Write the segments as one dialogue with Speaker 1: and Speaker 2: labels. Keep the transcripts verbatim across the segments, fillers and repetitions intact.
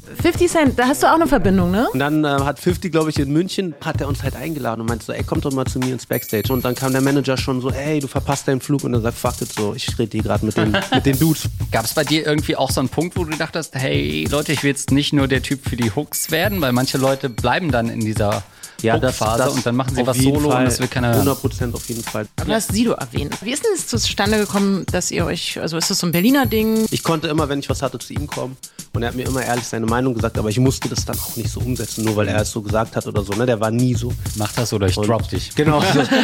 Speaker 1: fifty Cent, da hast du auch eine Verbindung, ne?
Speaker 2: Und dann äh, hat fifty, glaube ich, in München, hat er uns halt eingeladen und meinte so, ey, komm doch mal zu mir ins Backstage. Und dann kam der Manager schon so, ey, du verpasst deinen Flug. Und dann sagt, fuck it, so, ich rede hier gerade mit den, mit den Dudes.
Speaker 3: Gab es bei dir irgendwie auch so einen Punkt, wo du gedacht hast, hey Leute, ich will jetzt nicht nur der Typ für die Hooks werden, weil manche Leute bleiben dann in dieser ja, Hook-Phase und dann machen sie was Solo
Speaker 2: Fall,
Speaker 3: und das will keiner hören.
Speaker 2: hundert Prozent auf jeden Fall.
Speaker 1: Du hast Sido erwähnt. Wie ist denn es zustande gekommen, dass ihr euch, also ist das so ein Berliner Ding?
Speaker 2: Ich konnte immer, wenn ich was hatte, zu ihm kommen und er hat mir immer ehrlich seine Meinung gesagt, aber ich musste das dann auch nicht so umsetzen, nur weil er es so gesagt hat oder so, ne? Der war nie so.
Speaker 3: Mach das oder ich und drop dich.
Speaker 2: Genau.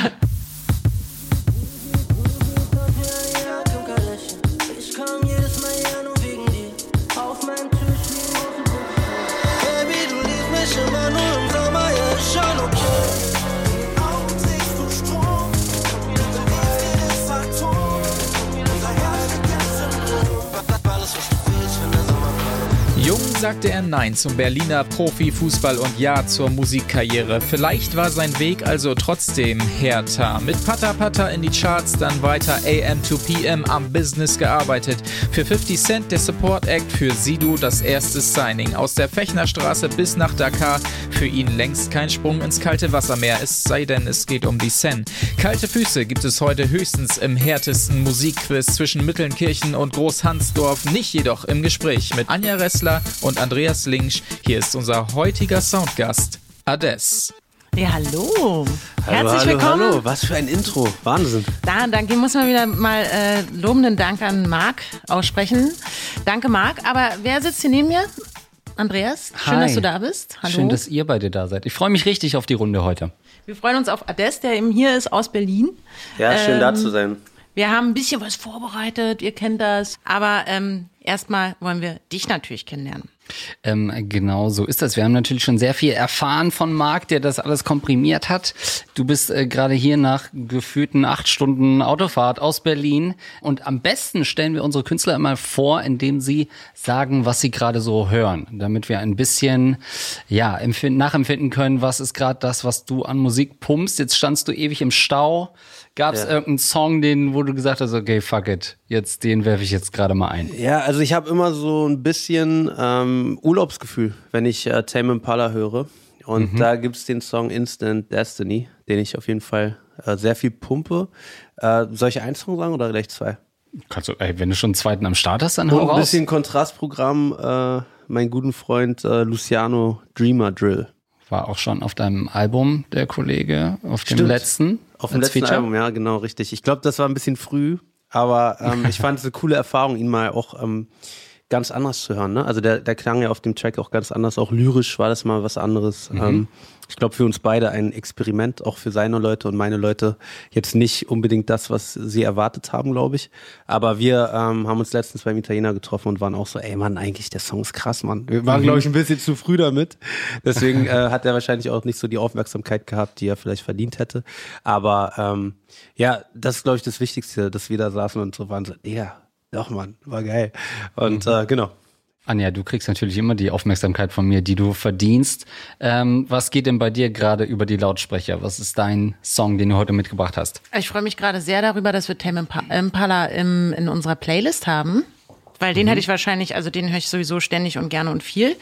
Speaker 4: Jung sagte er Nein zum Berliner Profifußball und Ja zur Musikkarriere. Vielleicht war sein Weg also trotzdem härter. Mit Pata Pata in die Charts, dann weiter A M to P M am Business gearbeitet. Für fifty Cent der Support Act, für Sido das erste Signing. Aus der Fechnerstraße bis nach Dakar, für ihn längst kein Sprung ins kalte Wasser mehr, es sei denn, es geht um die Sen. Kalte Füße gibt es heute höchstens im härtesten Musikquiz zwischen Mittelnkirchen und Großhansdorf, nicht jedoch im Gespräch mit Anja Ressler und Andreas Linksch. Hier ist unser heutiger Soundgast, Ades.
Speaker 1: Ja, hallo.
Speaker 2: Hallo,
Speaker 1: Herzlich
Speaker 2: hallo,
Speaker 1: willkommen.
Speaker 2: Hallo, was für ein Intro. Wahnsinn.
Speaker 1: Da, dann muss man wieder mal äh, lobenden Dank an Marc aussprechen. Danke, Marc. Aber wer sitzt hier neben mir? Andreas, schön,
Speaker 3: Hi.
Speaker 1: dass du da bist. Hallo.
Speaker 3: Schön, dass ihr beide da seid. Ich freue mich richtig auf die Runde heute.
Speaker 1: Wir freuen uns auf Ades, der eben hier ist aus Berlin.
Speaker 2: Ja, schön
Speaker 1: ähm,
Speaker 2: da zu sein.
Speaker 1: Wir haben ein bisschen was vorbereitet, ihr kennt das. Aber ähm, erstmal wollen wir dich natürlich kennenlernen.
Speaker 3: Ähm, genau so ist das. Wir haben natürlich schon sehr viel erfahren von Marc, der das alles komprimiert hat. Du bist äh, gerade hier nach gefühlten acht Stunden Autofahrt aus Berlin. Und am besten stellen wir unsere Künstler immer vor, indem sie sagen, was sie gerade so hören. Damit wir ein bisschen ja empfinden, nachempfinden können, was ist gerade das, was du an Musik pumpst. Jetzt standst du ewig im Stau. Gab es ja. irgendeinen Song, den, wo du gesagt hast, okay, fuck it, jetzt den werfe ich jetzt gerade mal ein?
Speaker 2: Ja, also ich habe immer so ein bisschen ähm, Urlaubsgefühl, wenn ich äh, Tame Impala höre. Und mhm. da gibt's den Song Instant Destiny, den ich auf jeden Fall äh, sehr viel pumpe. Äh, soll ich einen Song sagen oder gleich zwei?
Speaker 3: Kannst du, ey, wenn du schon einen zweiten am Start hast, dann hau
Speaker 2: Und
Speaker 3: raus.
Speaker 2: ein bisschen Kontrastprogramm, äh, mein guten Freund äh, Luciano Dreamer Drill.
Speaker 3: War auch schon auf deinem Album, der Kollege, auf dem
Speaker 2: Stimmt.
Speaker 3: letzten.
Speaker 2: Auf dem letzten
Speaker 3: Feature.
Speaker 2: Album, ja, genau, richtig. Ich glaube, das war ein bisschen früh, aber ähm, ich fand es eine coole Erfahrung, ihn mal auch ähm, ganz anders zu hören. Ne? Also der, der klang ja auf dem Track auch ganz anders, auch lyrisch war das mal was anderes. Mhm. Ähm, ich glaube, für uns beide ein Experiment, auch für seine Leute und meine Leute. Jetzt nicht unbedingt das, was sie erwartet haben, glaube ich. Aber wir ähm, haben uns letztens beim Italiener getroffen und waren auch so, ey Mann, eigentlich der Song ist krass, Mann. Wir waren, mhm. glaube ich, ein bisschen zu früh damit. Deswegen äh, hat er wahrscheinlich auch nicht so die Aufmerksamkeit gehabt, die er vielleicht verdient hätte. Aber ähm, ja, das ist, glaube ich, das Wichtigste, dass wir da saßen und so waren so, ja, doch Mann, war geil. Und mhm. äh, genau.
Speaker 3: Anja, du kriegst natürlich immer die Aufmerksamkeit von mir, die du verdienst. Ähm, was geht denn bei dir gerade über die Lautsprecher? Was ist dein Song, den du heute mitgebracht hast?
Speaker 1: Ich freue mich gerade sehr darüber, dass wir Tame Impala im, in unserer Playlist haben. Weil den mhm. hätte ich wahrscheinlich, also den höre ich sowieso ständig und gerne und viel.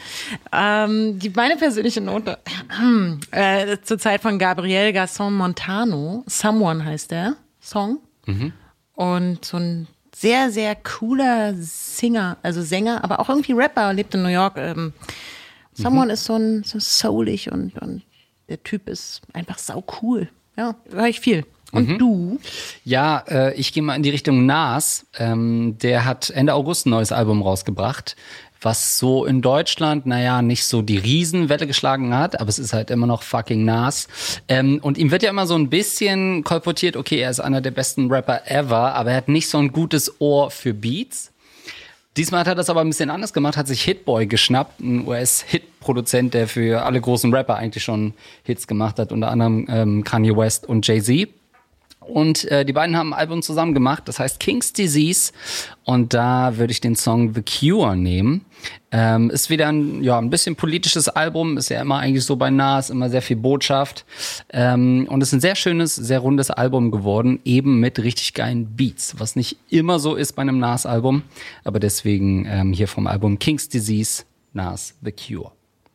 Speaker 1: Ähm, die, meine persönliche Note äh, zur Zeit von Gabriel Garçon Montano, Someone heißt der Song. Mhm. Und so ein sehr, sehr cooler Singer, also Sänger, aber auch irgendwie Rapper, lebt in New York. Ähm, Someone mhm. ist so ein so soulig und, und der Typ ist einfach sau cool. Ja, höre ich viel. Und mhm. du?
Speaker 3: Ja, äh, ich gehe mal in die Richtung Nas. Ähm, der hat Ende August ein neues Album rausgebracht, was so in Deutschland, naja, nicht so die Riesenwelle geschlagen hat, aber es ist halt immer noch fucking Nas. Ähm, und ihm wird ja immer so ein bisschen kolportiert, okay, er ist einer der besten Rapper ever, aber er hat nicht so ein gutes Ohr für Beats. Diesmal hat er das aber ein bisschen anders gemacht, hat sich Hitboy geschnappt, ein U S-Hit-Produzent, der für alle großen Rapper eigentlich schon Hits gemacht hat, unter anderem ähm, Kanye West und Jay-Z. Und äh, die beiden haben ein Album zusammen gemacht, das heißt King's Disease. Und da würde ich den Song The Cure nehmen. Ähm, ist wieder ein, ja, ein bisschen politisches Album, ist ja immer eigentlich so bei Nas, immer sehr viel Botschaft. Ähm, und es ist ein sehr schönes, sehr rundes Album geworden, eben mit richtig geilen Beats, was nicht immer so ist bei einem Nas-Album. Aber deswegen ähm, hier vom Album King's Disease Nas, The Cure.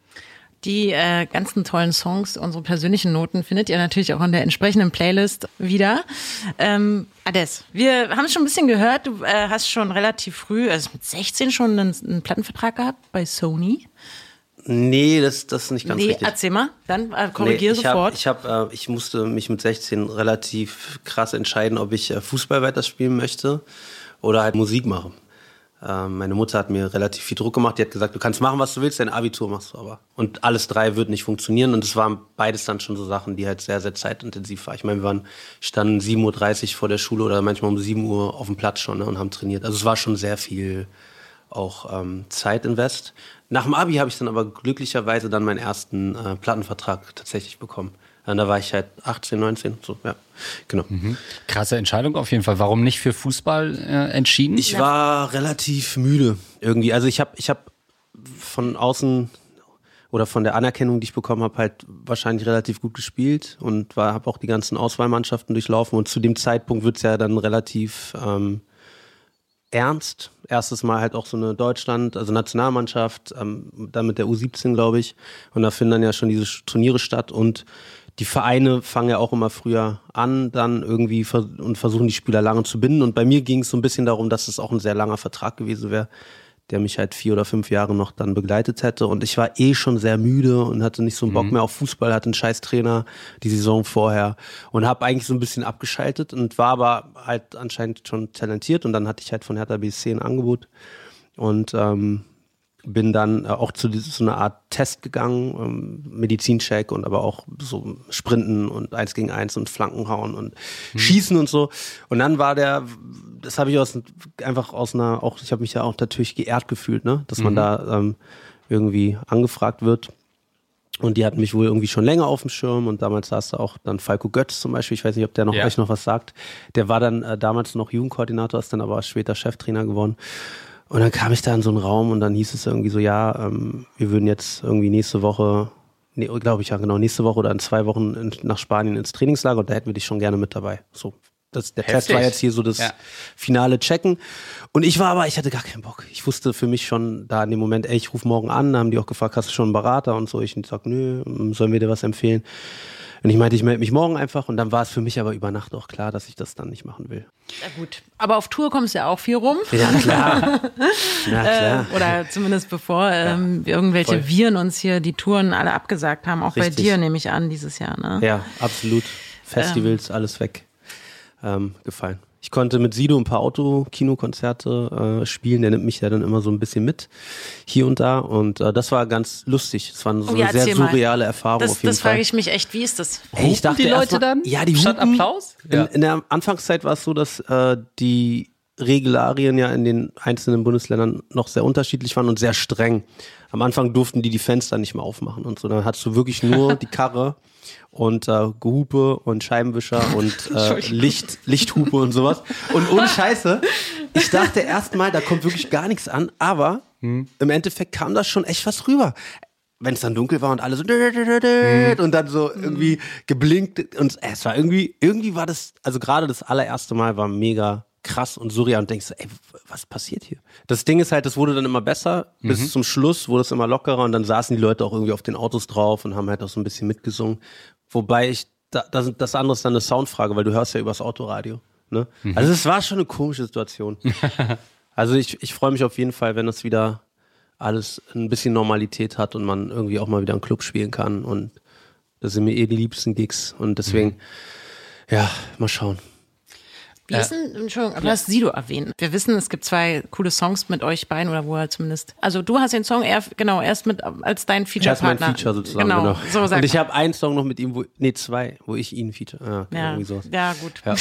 Speaker 1: Die äh, ganzen tollen Songs, unsere persönlichen Noten, findet ihr natürlich auch in der entsprechenden Playlist wieder. Ähm, Ades, wir haben es schon ein bisschen gehört, du äh, hast schon relativ früh, also mit sechzehn schon einen, einen Plattenvertrag gehabt bei Sony.
Speaker 2: Nee, das, das ist nicht ganz
Speaker 1: nee,
Speaker 2: richtig.
Speaker 1: Erzähl mal, dann äh, korrigier
Speaker 2: nee, ich
Speaker 1: sofort.
Speaker 2: Hab, ich, hab, äh, ich musste mich mit sechzehn relativ krass entscheiden, ob ich äh, Fußball weiterspielen möchte oder halt Musik machen. Ähm, meine Mutter hat mir relativ viel Druck gemacht. Die hat gesagt, du kannst machen, was du willst, dein Abitur machst du aber. Und alles drei wird nicht funktionieren. Und es waren beides dann schon so Sachen, die halt sehr, sehr zeitintensiv waren. Ich meine, wir waren, standen sieben Uhr dreißig vor der Schule oder manchmal um sieben Uhr auf dem Platz schon, ne, und haben trainiert. Also es war schon sehr viel auch ähm, Zeitinvest. Nach dem Abi habe ich dann aber glücklicherweise dann meinen ersten äh, Plattenvertrag tatsächlich bekommen. Und da war ich halt achtzehn, neunzehn, so, ja, genau.
Speaker 3: Mhm. Krasse Entscheidung auf jeden Fall. Warum nicht für Fußball äh, entschieden?
Speaker 2: Ich war relativ müde irgendwie. Also ich habe ich hab von außen oder von der Anerkennung, die ich bekommen habe, halt wahrscheinlich relativ gut gespielt und habe auch die ganzen Auswahlmannschaften durchlaufen. Und zu dem Zeitpunkt wird's ja dann relativ ähm, ernst. Erstes Mal halt auch so eine Deutschland, also Nationalmannschaft, ähm, dann mit der U siebzehn, glaube ich. Und da finden dann ja schon diese Turniere statt und die Vereine fangen ja auch immer früher an, dann irgendwie vers- und versuchen die Spieler lange zu binden. Und bei mir ging es so ein bisschen darum, dass es auch ein sehr langer Vertrag gewesen wäre, der mich halt vier oder fünf Jahre noch dann begleitet hätte. Und ich war eh schon sehr müde und hatte nicht so einen Bock mhm. mehr auf Fußball, hatte einen scheiß Trainer die Saison vorher und habe eigentlich so ein bisschen abgeschaltet und war aber halt anscheinend schon talentiert. Und dann hatte ich halt von Hertha B S C ein Angebot und ähm, bin dann auch zu so einer Art Test gegangen, ähm, Medizincheck und aber auch so Sprinten und eins gegen eins und Flanken hauen und mhm. Schießen und so. Und dann war der, das habe ich aus einfach aus einer, auch ich habe mich ja auch natürlich geehrt gefühlt, ne, dass man mhm. da ähm, irgendwie angefragt wird. Und die hatten mich wohl irgendwie schon länger auf dem Schirm und damals saß da auch dann Falco Götz zum Beispiel, ich weiß nicht, ob der noch ja. euch noch was sagt. Der war dann äh, damals noch Jugendkoordinator, ist dann aber später Cheftrainer geworden. Und dann kam ich da in so einen Raum und dann hieß es irgendwie so, ja, ähm, wir würden jetzt irgendwie nächste Woche, nee, glaube ich ja genau, nächste Woche oder in zwei Wochen in, nach Spanien ins Trainingslager und da hätten wir dich schon gerne mit dabei. So, das, der Heftig. Test war jetzt hier so das ja. finale Checken. Und ich war aber, ich hatte gar keinen Bock. Ich wusste für mich schon da in dem Moment, ey, ich rufe morgen an, da haben die auch gefragt, hast du schon einen Berater und so. Ich sag, nö, sollen wir dir was empfehlen? Und ich meinte, ich melde mich morgen einfach und dann war es für mich aber über Nacht auch klar, dass ich das dann nicht machen will.
Speaker 1: Ja gut, aber auf Tour kommst du ja auch viel rum.
Speaker 2: Ja, klar. Ja, klar.
Speaker 1: Äh, oder zumindest bevor ähm, ja, irgendwelche voll. Viren uns hier die Touren alle abgesagt haben. Auch Richtig. Bei dir nehme ich an, dieses Jahr, ne?
Speaker 2: Ja, absolut. Festivals, ähm. alles weg. Ähm, gefallen. Ich konnte mit Sido ein paar Autokinokonzerte äh, spielen, der nimmt mich ja dann immer so ein bisschen mit, hier und da und äh, das war ganz lustig, es war so oh, ja, eine sehr surreale Erfahrung
Speaker 1: das,
Speaker 2: auf jeden
Speaker 1: das
Speaker 2: Fall.
Speaker 1: Das frage ich mich echt, wie ist das?
Speaker 2: Hey, ich dachte
Speaker 3: die Leute
Speaker 2: mal,
Speaker 3: dann?
Speaker 2: Ja, die
Speaker 3: Statt
Speaker 2: hupen,
Speaker 3: Applaus?
Speaker 2: Ja. In, in der Anfangszeit war es so, dass äh, die Regularien ja in den einzelnen Bundesländern noch sehr unterschiedlich waren und sehr streng. Am Anfang durften die die Fenster nicht mehr aufmachen und so, dann hattest du wirklich nur die Karre und äh, Gehupe und Scheibenwischer und äh, Licht, Lichthupe und sowas. Und ohne Scheiße, ich dachte erstmal, da kommt wirklich gar nichts an, aber hm. im Endeffekt kam da schon echt was rüber. Wenn es dann dunkel war und alle so hm. und dann so irgendwie geblinkt und äh, es war irgendwie, irgendwie war das, also gerade das allererste Mal war mega krass und surreal und denkst so, ey, was passiert hier? Das Ding ist halt, das wurde dann immer besser, mhm. bis zum Schluss wurde es immer lockerer und dann saßen die Leute auch irgendwie auf den Autos drauf und haben halt auch so ein bisschen mitgesungen. Wobei ich, da, das, das andere ist dann eine Soundfrage, weil du hörst ja übers Autoradio. Ne? Mhm. Also es war schon eine komische Situation. Also ich, ich freue mich auf jeden Fall, wenn das wieder alles ein bisschen Normalität hat und man irgendwie auch mal wieder einen Club spielen kann und das sind mir eh die liebsten Gigs und deswegen, mhm. ja, mal schauen.
Speaker 1: Wie ist denn, Entschuldigung, du hast Sido erwähnt. Wir wissen, es gibt zwei coole Songs mit euch beiden oder wo er zumindest. Also du hast den Song eher, genau, erst mit als dein Feature-Partner.
Speaker 2: Erst mein Feature sozusagen,
Speaker 1: genau.
Speaker 2: genau.
Speaker 1: So sagt
Speaker 2: und ich habe einen Song noch mit ihm, wo, nee, zwei, wo ich ihn feature. Ah, okay,
Speaker 1: ja,
Speaker 2: irgendwie sowas.
Speaker 1: ja, gut.
Speaker 2: Ja.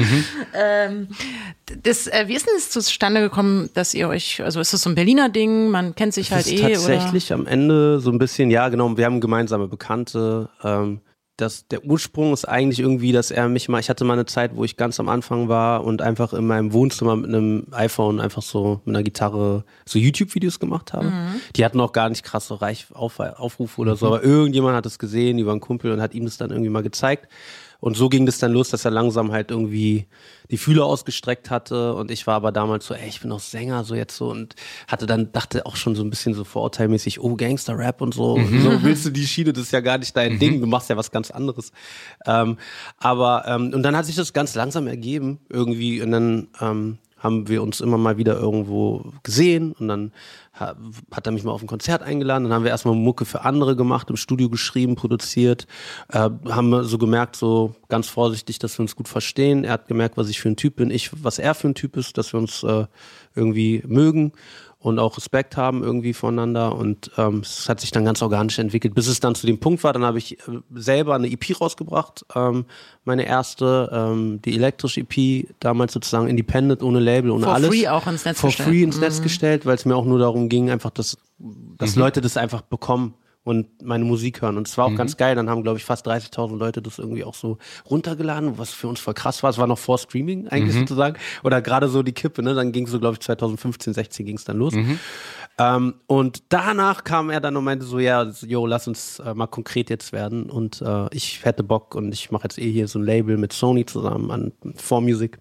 Speaker 1: ähm, das, äh, wie ist denn es zustande gekommen, dass ihr euch, also ist das so ein Berliner Ding, man kennt sich halt
Speaker 2: das ist
Speaker 1: eh?
Speaker 2: Tatsächlich oder? Am Ende so ein bisschen, ja genau, wir haben gemeinsame Bekannte, ähm, Das, der Ursprung ist eigentlich irgendwie, dass er mich mal, ich hatte mal eine Zeit, wo ich ganz am Anfang war und einfach in meinem Wohnzimmer mit einem iPhone einfach so mit einer Gitarre so YouTube-Videos gemacht habe. Mhm. Die hatten auch gar nicht krasse Reich auf, Aufrufe oder so, aber irgendjemand hat es gesehen über einen Kumpel und hat ihm das dann irgendwie mal gezeigt. Und so ging das dann los, dass er langsam halt irgendwie die Fühler ausgestreckt hatte und ich war aber damals so, ey, ich bin doch Sänger, so jetzt so und hatte dann, dachte auch schon so ein bisschen so vorurteilmäßig, oh, Gangster-Rap und so, mhm. so willst du die Schiene, das ist ja gar nicht dein mhm. Ding, du machst ja was ganz anderes. Ähm, aber, ähm, und dann hat sich das ganz langsam ergeben irgendwie und dann ähm, haben wir uns immer mal wieder irgendwo gesehen und dann ha, hat er mich mal auf ein Konzert eingeladen, dann haben wir erstmal Mucke für andere gemacht, im Studio geschrieben, produziert, äh, haben so gemerkt, so ganz vorsichtig, dass wir uns gut verstehen. Er hat gemerkt, was ich für ein Typ bin, ich, was er für ein Typ ist, dass wir uns äh, irgendwie mögen und auch Respekt haben irgendwie voneinander und ähm, es hat sich dann ganz organisch entwickelt, bis es dann zu dem Punkt war, dann habe ich äh, selber eine E P rausgebracht, ähm, meine erste, ähm, die elektrische E P, damals sozusagen independent, ohne Label, ohne
Speaker 1: For
Speaker 2: alles.
Speaker 1: For free auch ins Netz
Speaker 2: For
Speaker 1: gestellt.
Speaker 2: free ins
Speaker 1: mhm.
Speaker 2: Netz gestellt, weil es mir auch nur darum ging, einfach, dass, dass mhm. Leute das einfach bekommen und meine Musik hören. Und es war auch mhm. ganz geil. Dann haben, glaube ich, fast dreißigtausend Leute das irgendwie auch so runtergeladen, was für uns voll krass war. Es war noch vor Streaming eigentlich mhm. sozusagen. Oder gerade so die Kippe, ne? Dann ging es so, glaube ich, zwanzig fünfzehn, sechzehn ging es dann los. Mhm. Ähm, und danach kam er dann und meinte so, ja, yo, lass uns äh, mal konkret jetzt werden. Und äh, ich hätte Bock und ich mache jetzt eh hier so ein Label mit Sony zusammen an four Music.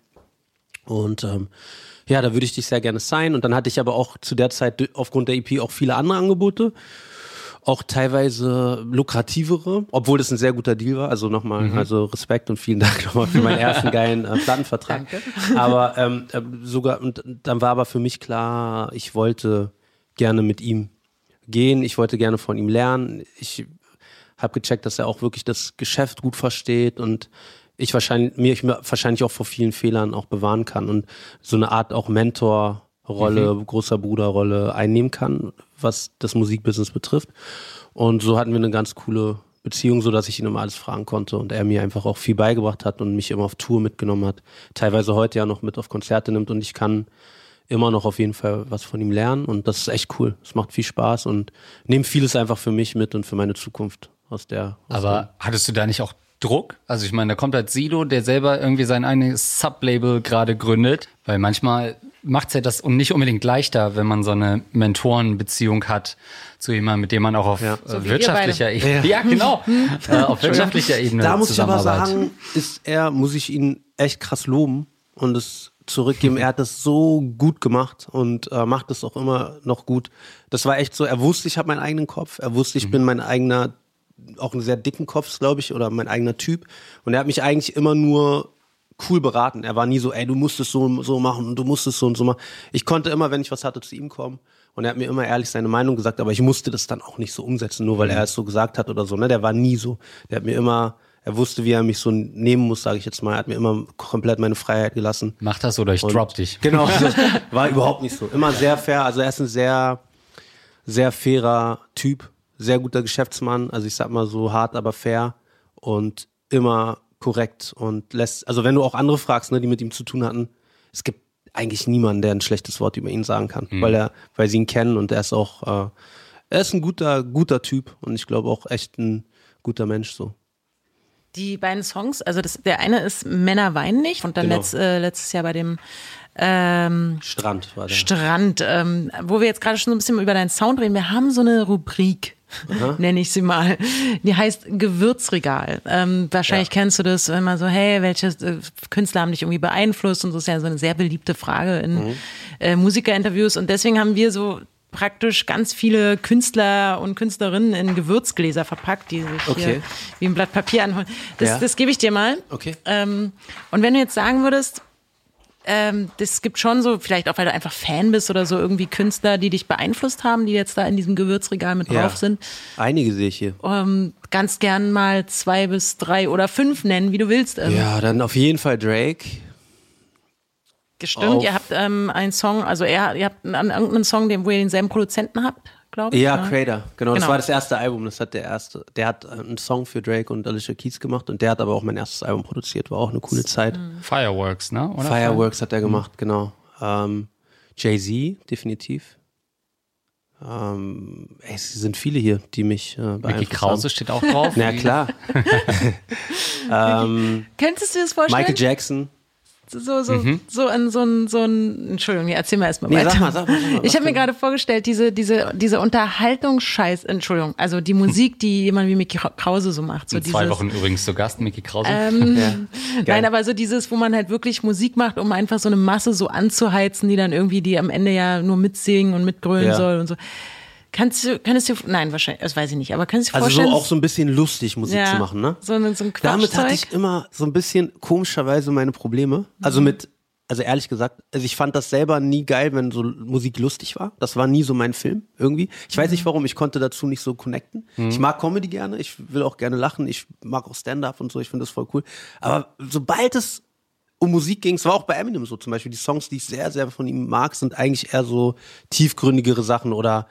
Speaker 2: Und ähm, ja, da würde ich dich sehr gerne signen. Und dann hatte ich aber auch zu der Zeit aufgrund der E P auch viele andere Angebote. Auch teilweise lukrativere, obwohl das ein sehr guter Deal war. Also nochmal, mhm. also Respekt und vielen Dank nochmal für meinen ersten geilen äh, Plattenvertrag. Danke. Aber ähm, sogar, und dann war aber für mich klar, ich wollte gerne mit ihm gehen, ich wollte gerne von ihm lernen. Ich habe gecheckt, dass er auch wirklich das Geschäft gut versteht und ich wahrscheinlich, mir ich wahrscheinlich auch vor vielen Fehlern auch bewahren kann und so eine Art auch Mentor Rolle, mhm. großer Bruderrolle einnehmen kann, was das Musikbusiness betrifft. Und so hatten wir eine ganz coole Beziehung, so dass ich ihn immer alles fragen konnte und er mir einfach auch viel beigebracht hat und mich immer auf Tour mitgenommen hat. Teilweise heute ja noch mit auf Konzerte nimmt und ich kann immer noch auf jeden Fall was von ihm lernen und das ist echt cool. Es macht viel Spaß und nehme vieles einfach für mich mit und für meine Zukunft aus der. Aus
Speaker 3: Aber
Speaker 2: der
Speaker 3: hattest du da nicht auch Druck? Also ich meine, da kommt halt Sido, der selber irgendwie sein eigenes Sublabel gerade gründet, weil manchmal macht's ja das und nicht unbedingt leichter, wenn man so eine Mentorenbeziehung hat zu jemandem, mit dem man auch auf
Speaker 2: ja.
Speaker 3: äh,
Speaker 1: so
Speaker 3: wirtschaftlicher Ebene, ja. ja genau, äh, auf wirtschaftlicher Ebene
Speaker 2: da muss ich aber
Speaker 3: zusammenarbeitet.
Speaker 2: sagen, ist er, muss ich ihn echt krass loben und es zurückgeben. Er hat das so gut gemacht und äh, macht es auch immer noch gut. Das war echt so, er wusste, ich habe meinen eigenen Kopf, er wusste, ich mhm. bin mein eigener, auch einen sehr dicken Kopf, glaube ich, oder mein eigener Typ und er hat mich eigentlich immer nur cool beraten. Er war nie so, ey, du musst es so, so machen und du musst es so und so machen. Ich konnte immer, wenn ich was hatte, zu ihm kommen und er hat mir immer ehrlich seine Meinung gesagt, aber ich musste das dann auch nicht so umsetzen, nur weil mhm. er es so gesagt hat oder so. Ne? Der war nie so. Der hat mir immer, er wusste, wie er mich so nehmen muss, sage ich jetzt mal. Er hat mir immer komplett meine Freiheit gelassen.
Speaker 3: Mach das oder ich und drop dich.
Speaker 2: Genau, das war überhaupt nicht so. Immer sehr fair, also er ist ein sehr, sehr fairer Typ, sehr guter Geschäftsmann, also ich sag mal so hart, aber fair und immer korrekt und lässt, also wenn du auch andere fragst, ne, die mit ihm zu tun hatten, es gibt eigentlich niemanden, der ein schlechtes Wort über ihn sagen kann, mhm. weil er, weil sie ihn kennen und er ist auch, äh, er ist ein guter, guter Typ und ich glaube auch echt ein guter Mensch so.
Speaker 1: Die beiden Songs, also das, der eine ist Männer weinen nicht und dann
Speaker 2: Genau.
Speaker 1: letzt, äh, letztes Jahr bei dem ähm,
Speaker 2: Strand war der.
Speaker 1: Strand, ähm, wo wir jetzt gerade schon so ein bisschen über deinen Sound reden. Wir haben so eine Rubrik, nenne ich sie mal. Die heißt Gewürzregal. Ähm, wahrscheinlich ja. kennst du das, wenn man so, hey, welche äh, Künstler haben dich irgendwie beeinflusst? Und so ist ja so eine sehr beliebte Frage in mhm. äh, Musikerinterviews. Und deswegen haben wir so praktisch ganz viele Künstler und Künstlerinnen in Gewürzgläser verpackt, die sich
Speaker 2: okay.
Speaker 1: hier wie ein Blatt Papier anholen. Das,
Speaker 2: ja.
Speaker 1: das gebe ich dir mal.
Speaker 2: Okay.
Speaker 1: Ähm, und wenn du jetzt sagen würdest, Ähm, das gibt schon so, vielleicht auch, weil du einfach Fan bist oder so, irgendwie Künstler, die dich beeinflusst haben, die jetzt da in diesem Gewürzregal mit drauf
Speaker 2: ja.
Speaker 1: sind.
Speaker 2: Einige sehe ich hier.
Speaker 1: Ähm, ganz gern mal zwei bis drei oder fünf nennen, wie du willst. Ähm,
Speaker 2: Ja, dann auf jeden Fall Drake.
Speaker 1: Gestimmt,
Speaker 2: auf-
Speaker 1: ihr habt ähm, einen Song, also er, ihr habt einen, irgendeinen Song, den, wo ihr denselben Produzenten habt, glaube ich.
Speaker 2: Ja,
Speaker 1: ne?
Speaker 2: Creator, genau, das
Speaker 1: Genau.
Speaker 2: war das erste Album, das hat der erste, der hat einen Song für Drake und Alicia Keys gemacht und der hat aber auch mein erstes Album produziert, war auch eine coole Zeit.
Speaker 3: Fireworks, ne? Oder?
Speaker 2: Fireworks hat er gemacht, genau. Ähm, Jay-Z, definitiv. Ähm, ey, es sind viele hier, die mich äh, beeinflusst
Speaker 3: Mickey Krause
Speaker 2: haben.
Speaker 3: steht auch drauf.
Speaker 2: Na klar. ähm,
Speaker 1: Könntest du dir das vorstellen?
Speaker 2: Michael Jackson.
Speaker 1: so, so, mhm. so an so ein, so ein, Entschuldigung, erzähl mal erstmal weiter.
Speaker 2: Nee, sag mal, sag mal, sag mal,
Speaker 1: ich habe mir gerade vorgestellt, diese, diese, diese Unterhaltungsscheiß, Entschuldigung, also die Musik, die jemand wie Micky Krause so macht. So
Speaker 3: In zwei
Speaker 1: dieses,
Speaker 3: Wochen übrigens zu Gast, Micky Krause.
Speaker 1: Ähm,
Speaker 2: ja,
Speaker 1: nein, aber so dieses, wo man halt wirklich Musik macht, um einfach so eine Masse so anzuheizen, die dann irgendwie, die am Ende ja nur mitsingen und mitgrölen
Speaker 2: ja.
Speaker 1: soll und so. Kannst du, könntest du, nein, wahrscheinlich, das weiß ich nicht, aber kannst du dir
Speaker 2: Also
Speaker 1: vorstellen?
Speaker 2: so auch so ein bisschen lustig Musik
Speaker 1: ja,
Speaker 2: zu machen, ne?
Speaker 1: So, ein- so ein
Speaker 2: Damit
Speaker 1: Quatschzeug.
Speaker 2: hatte ich immer so ein bisschen komischerweise meine Probleme. Also mit, also ehrlich gesagt, also ich fand das selber nie geil, wenn so Musik lustig war. Das war nie so mein Film irgendwie. Ich weiß nicht warum, ich konnte dazu nicht so connecten. Mhm. Ich mag Comedy gerne, ich will auch gerne lachen, ich mag auch Stand-up und so, ich finde das voll cool. Aber sobald es um Musik ging, es war auch bei Eminem so zum Beispiel, die Songs, die ich sehr, sehr von ihm mag, sind eigentlich eher so tiefgründigere Sachen oder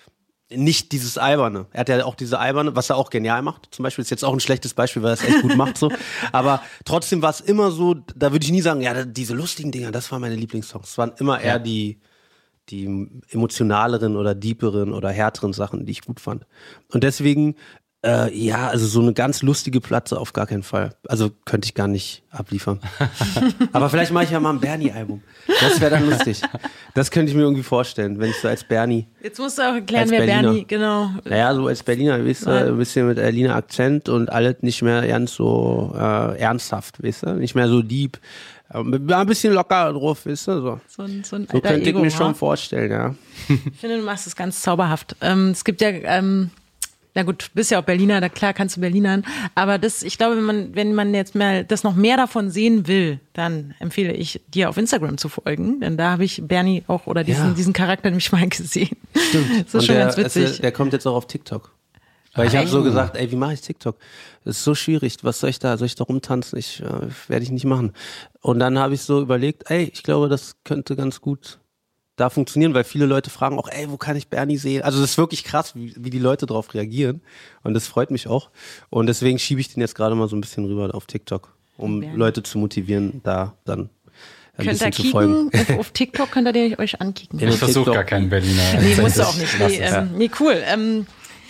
Speaker 2: nicht dieses Alberne. Er hat ja auch diese Alberne, was er auch genial macht. Zum Beispiel ist jetzt auch ein schlechtes Beispiel, weil er es echt gut macht so. Aber trotzdem war es immer so, da würde ich nie sagen, ja, diese lustigen Dinger, das waren meine Lieblingssongs. Es waren immer eher die, die emotionaleren oder deeperen oder härteren Sachen, die ich gut fand. Und deswegen, äh, ja, also so eine ganz lustige Platte auf gar keinen Fall. Also könnte ich gar nicht abliefern. Aber vielleicht mache ich ja mal ein Bernie-Album. Das wäre dann lustig. Das könnte ich mir irgendwie vorstellen, wenn ich so als Bernie.
Speaker 1: Jetzt musst du auch erklären,
Speaker 2: Als
Speaker 1: wer
Speaker 2: Berliner.
Speaker 1: Bernie, genau.
Speaker 2: Naja, so als Berliner, weißt du, ein bisschen mit Berliner Akzent und alles nicht mehr ganz so äh, ernsthaft, weißt du, nicht mehr so deep. Aber mit- ein bisschen locker drauf, weißt du, so.
Speaker 1: So ein, so ein
Speaker 2: So
Speaker 1: alter
Speaker 2: könnte ich
Speaker 1: Ego,
Speaker 2: mir
Speaker 1: wa?
Speaker 2: schon vorstellen, ja.
Speaker 1: Ich finde, du machst es ganz zauberhaft. Ähm, es gibt ja, ähm, na gut, du bist ja auch Berliner, da klar kannst du Berlinern, aber das, ich glaube, wenn man, wenn man jetzt mal das noch mehr davon sehen will, dann empfehle ich dir auf Instagram zu folgen, denn da habe ich Bernie auch oder diesen,
Speaker 2: Ja.
Speaker 1: diesen Charakter nämlich mal gesehen. Stimmt. Das ist
Speaker 2: Und
Speaker 1: schon
Speaker 2: der,
Speaker 1: ganz witzig.
Speaker 2: ist, der kommt jetzt auch auf TikTok. Weil ich habe so gesagt, ey, wie mache ich TikTok? Das ist so schwierig, was soll ich da, soll ich da rumtanzen? Ich, äh, werde ich nicht machen. Und dann habe ich so überlegt, ey, ich glaube, das könnte ganz gut da funktionieren, weil viele Leute fragen auch, ey, wo kann ich Bernie sehen? Also das ist wirklich krass, wie, wie die Leute darauf reagieren und das freut mich auch und deswegen schiebe ich den jetzt gerade mal so ein bisschen rüber auf TikTok, um
Speaker 1: Bernie.
Speaker 2: Leute zu motivieren, da dann ein
Speaker 1: Könnt ihr
Speaker 2: bisschen zu folgen.
Speaker 1: kicken, auf, auf TikTok könnt ihr den euch ankicken.
Speaker 2: Ja,
Speaker 3: Ich versuche
Speaker 2: TikTok.
Speaker 3: gar keinen Berliner.
Speaker 1: Nee, musst du auch nicht.
Speaker 3: Lass
Speaker 1: Nee,
Speaker 3: es.
Speaker 1: ähm, nee cool. Ähm,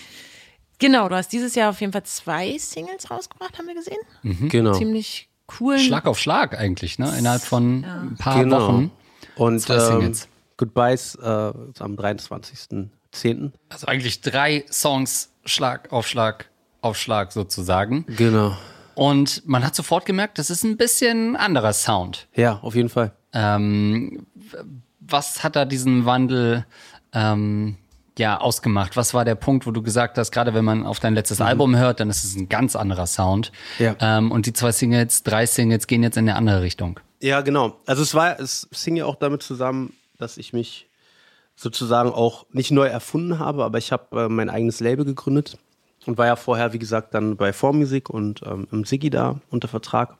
Speaker 1: genau, du hast dieses Jahr auf jeden Fall zwei Singles rausgebracht, haben wir gesehen.
Speaker 2: Genau.
Speaker 1: Ziemlich coolen.
Speaker 3: Schlag auf Schlag eigentlich, ne? Innerhalb von ein paar
Speaker 2: Genau.
Speaker 3: Wochen.
Speaker 2: Und
Speaker 3: Zwei
Speaker 2: ähm,
Speaker 3: Singles.
Speaker 2: Goodbyes äh, am dreiundzwanzigsten zehnten
Speaker 3: Also eigentlich drei Songs Schlag auf Schlag auf Schlag sozusagen.
Speaker 2: Genau.
Speaker 3: Und man hat sofort gemerkt, das ist ein bisschen anderer Sound.
Speaker 2: Ja, auf jeden Fall.
Speaker 3: Ähm, was hat da diesen Wandel ähm, ja ausgemacht? Was war der Punkt, wo du gesagt hast, gerade wenn man auf dein letztes Album hört, dann ist es ein ganz anderer Sound.
Speaker 2: Ja.
Speaker 3: Ähm, und die zwei Singles, drei Singles gehen jetzt in eine andere Richtung.
Speaker 2: Ja, genau. Also es war, es hing ja auch damit zusammen, dass ich mich sozusagen auch nicht neu erfunden habe, aber ich habe äh, mein eigenes Label gegründet und war ja vorher, wie gesagt, dann bei four Music und ähm, im Siggi da unter Vertrag.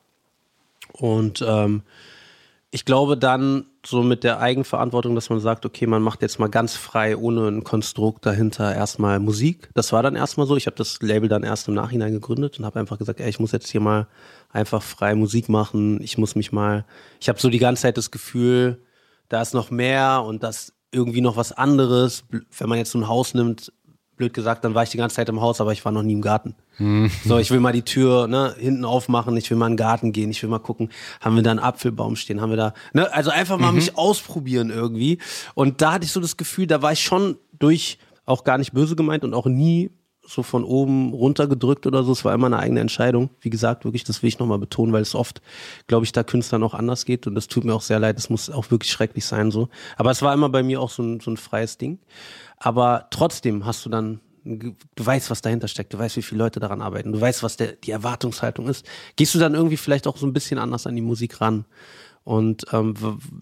Speaker 2: Und ähm, ich glaube dann so mit der Eigenverantwortung, dass man sagt, okay, man macht jetzt mal ganz frei, ohne ein Konstrukt dahinter erstmal Musik. Das war dann erstmal so. Ich habe das Label dann erst im Nachhinein gegründet und habe einfach gesagt, ey, ich muss jetzt hier mal einfach frei Musik machen. Ich muss mich mal, ich habe so die ganze Zeit das Gefühl, da ist noch mehr und das irgendwie noch was anderes. Wenn man jetzt so ein Haus nimmt, blöd gesagt, dann war ich die ganze Zeit im Haus, aber ich war noch nie im Garten. So, ich will mal die Tür ne, hinten aufmachen, ich will mal in den Garten gehen, ich will mal gucken, haben wir da einen Apfelbaum stehen, haben wir da, ne, also einfach mal mhm. mich ausprobieren irgendwie. Und da hatte ich so das Gefühl, da war ich schon durch, auch gar nicht böse gemeint und auch nie so von oben runtergedrückt oder so. Es war immer eine eigene Entscheidung. Wie gesagt, wirklich, das will ich nochmal betonen, weil es oft, glaube ich, da Künstlern auch anders geht und das tut mir auch sehr leid. Das muss auch wirklich schrecklich sein so. Aber es war immer bei mir auch so ein, so ein freies Ding. Aber trotzdem hast du dann, du weißt, was dahinter steckt, du weißt, wie viele Leute daran arbeiten, du weißt, was der, die Erwartungshaltung ist. Gehst du dann irgendwie vielleicht auch so ein bisschen anders an die Musik ran. Und, ähm,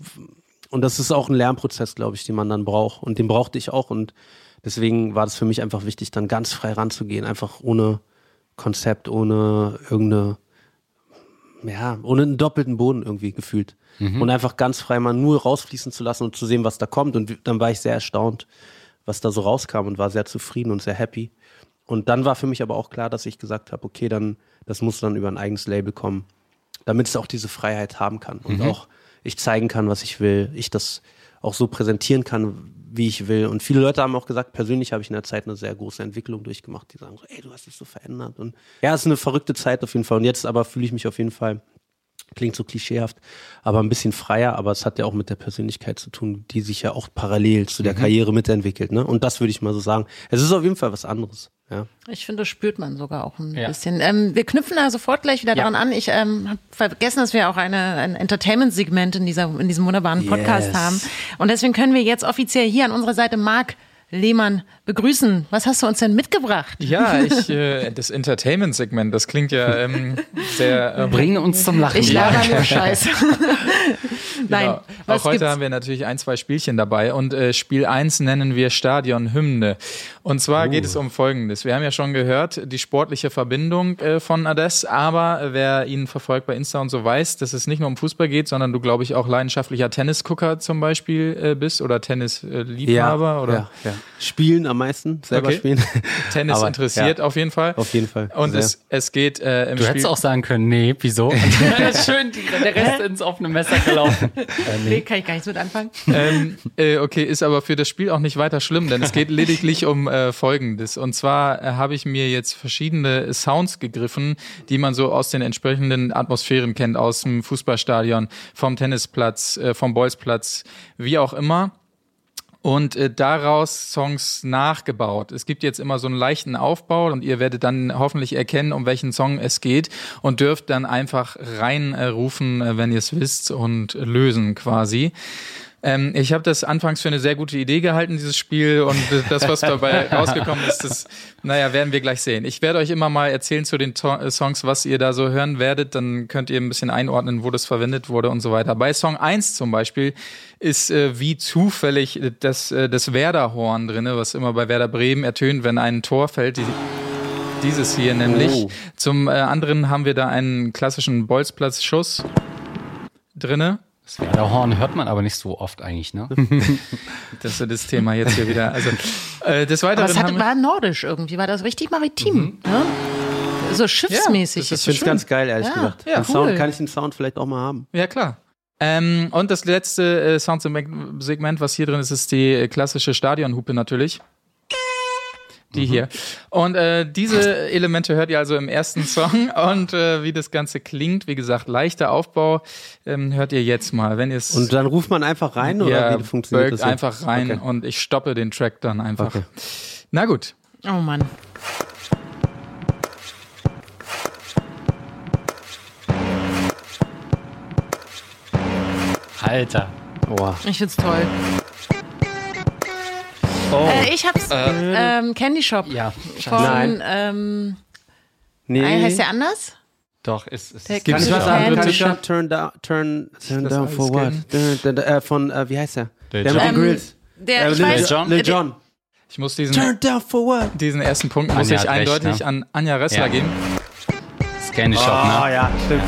Speaker 2: und das ist auch ein Lernprozess, glaube ich, den man dann braucht. Und den brauchte ich auch und deswegen war das für mich einfach wichtig, dann ganz frei ranzugehen, einfach ohne Konzept, ohne irgendeine, ja, ohne einen doppelten Boden irgendwie gefühlt. Mhm. Und einfach ganz frei mal nur rausfließen zu lassen und zu sehen, was da kommt. Und dann war ich sehr erstaunt, was da so rauskam und war sehr zufrieden und sehr happy. Und dann war für mich aber auch klar, dass ich gesagt habe, okay, dann, das muss dann über ein eigenes Label kommen, damit es auch diese Freiheit haben kann und mhm. auch ich zeigen kann, was ich will, ich das auch so präsentieren kann, wie ich will. Und viele Leute haben auch gesagt, persönlich habe ich in der Zeit eine sehr große Entwicklung durchgemacht. Die sagen so, ey, du hast dich so verändert. Und ja, es ist eine verrückte Zeit auf jeden Fall. Und jetzt aber fühle ich mich auf jeden Fall Klingt so klischeehaft, aber ein bisschen freier, aber es hat ja auch mit der Persönlichkeit zu tun, die sich ja auch parallel zu der mhm. Karriere mitentwickelt, ne? Und das würde ich mal so sagen. Es ist auf jeden Fall was anderes. Ja.
Speaker 1: Ich finde, das spürt man sogar auch ein
Speaker 3: ja.
Speaker 1: bisschen. Ähm, wir knüpfen da sofort gleich wieder ja. daran an. Ich ähm, habe vergessen, dass wir auch eine, ein Entertainment-Segment in, dieser, in diesem wunderbaren Podcast yes. haben. Und deswegen können wir jetzt offiziell hier an unserer Seite Marc Lehmann begrüßen. Was hast du uns denn mitgebracht?
Speaker 4: Ja, ich äh, das Entertainment-Segment, das klingt ja ähm, sehr... Ähm,
Speaker 3: Bringen uns zum Lachen.
Speaker 1: Ich laber nur Scheiß. Nein,
Speaker 4: genau.
Speaker 1: was
Speaker 4: Auch heute
Speaker 1: gibt's?
Speaker 4: haben wir natürlich ein, zwei Spielchen dabei und äh, Spiel eins nennen wir Stadionhymne. Und zwar uh. geht es um Folgendes. Wir haben ja schon gehört, die sportliche Verbindung äh, von Ades, aber äh, wer ihn verfolgt bei Insta und so weiß, dass es nicht nur um Fußball geht, sondern du, glaube ich, auch leidenschaftlicher Tennisgucker zum Beispiel äh, bist oder Tennisliebhaber
Speaker 2: ja,
Speaker 4: oder...
Speaker 2: Ja, ja. Spielen am meisten, selber
Speaker 4: okay.
Speaker 2: spielen.
Speaker 4: Tennis
Speaker 2: aber,
Speaker 4: interessiert
Speaker 2: ja.
Speaker 4: auf jeden Fall.
Speaker 2: Auf jeden Fall.
Speaker 4: Und es, es geht äh, im
Speaker 3: Du
Speaker 4: Spiel...
Speaker 3: hättest auch sagen können, nee, wieso? Schön, die, der Rest ins offene Messer gelaufen.
Speaker 1: Äh, nee. nee, kann ich gar nicht so mit anfangen.
Speaker 4: ähm, äh, okay, ist aber für das Spiel auch nicht weiter schlimm, denn es geht lediglich um äh, Folgendes. Und zwar äh, habe ich mir jetzt verschiedene Sounds gegriffen, die man so aus den entsprechenden Atmosphären kennt, aus dem Fußballstadion, vom Tennisplatz, äh, vom Bolzplatz, wie auch immer. Und äh, daraus Songs nachgebaut. Es gibt jetzt immer so einen leichten Aufbau und ihr werdet dann hoffentlich erkennen, um welchen Song es geht und dürft dann einfach reinrufen, äh, wenn ihr es wisst und lösen quasi. Ähm, ich habe das anfangs für eine sehr gute Idee gehalten, dieses Spiel, und das, was dabei rausgekommen ist, das, naja, werden wir gleich sehen. Ich werde euch immer mal erzählen zu den to- Songs, was ihr da so hören werdet, dann könnt ihr ein bisschen einordnen, wo das verwendet wurde und so weiter. Bei Song eins zum Beispiel ist äh, wie zufällig das, äh, das Werder-Horn drinne, was immer bei Werder Bremen ertönt, wenn ein Tor fällt. Die, dieses hier nämlich. Oh. Zum äh, anderen haben wir da einen klassischen Bolzplatz-Schuss drinne.
Speaker 3: Das Werder-Horn hört man aber nicht so oft eigentlich, ne?
Speaker 4: Das ist das Thema jetzt hier wieder. Also, äh, des Weiteren
Speaker 1: aber es hat,
Speaker 4: haben wir
Speaker 1: war nordisch irgendwie, war das richtig maritim, mhm. ne? So schiffsmäßig.
Speaker 2: Ja, das ist ganz geil, ehrlich
Speaker 1: ja,
Speaker 2: gesagt.
Speaker 1: Ja,
Speaker 2: den
Speaker 1: cool.
Speaker 2: Sound, kann ich den Sound vielleicht auch mal haben?
Speaker 4: Ja, klar. Ähm, und das letzte äh, Soundsegment, was hier drin ist, ist die äh, klassische Stadionhupe natürlich. Die mhm. hier. Und äh, diese Elemente hört ihr also im ersten Song. Und äh, wie das Ganze klingt, wie gesagt, leichter Aufbau, ähm, hört ihr jetzt mal. Wenn ihr's
Speaker 2: und dann ruft man einfach rein, oder
Speaker 4: ja,
Speaker 2: wie funktioniert das?
Speaker 4: einfach rein okay. und ich stoppe den Track dann einfach. Okay. Na gut.
Speaker 1: Oh Mann.
Speaker 3: Alter.
Speaker 2: Oh.
Speaker 1: Ich find's toll.
Speaker 2: Oh.
Speaker 1: Äh, ich hab's, äh, ähm, Candy Shop.
Speaker 3: Ja,
Speaker 1: von,
Speaker 2: Nein.
Speaker 1: Ähm,
Speaker 2: nee.
Speaker 1: Heißt der anders?
Speaker 3: Doch, ist es.
Speaker 1: Der
Speaker 2: Kann ich was
Speaker 1: Candy
Speaker 2: sagen?
Speaker 1: Shop.
Speaker 2: Turn down, turn, turn down
Speaker 4: alles
Speaker 2: for what? Da, da, da, äh, von, äh, wie heißt der?
Speaker 3: Der
Speaker 2: der
Speaker 3: John.
Speaker 2: mit den Grills.
Speaker 1: Der,
Speaker 2: äh,
Speaker 1: ich
Speaker 2: Lil,
Speaker 1: weiß,
Speaker 3: John.
Speaker 2: Lil Jon.
Speaker 4: Ich muss diesen,
Speaker 2: Turn down for what?
Speaker 4: diesen ersten Punkt muss
Speaker 3: Anja
Speaker 4: ich
Speaker 3: hat recht,
Speaker 4: eindeutig
Speaker 3: ne?
Speaker 4: an Anja Ressler
Speaker 3: Ja.
Speaker 4: geben.
Speaker 3: Das Candy Shop,
Speaker 2: Oh
Speaker 3: ne?
Speaker 2: ja, stimmt.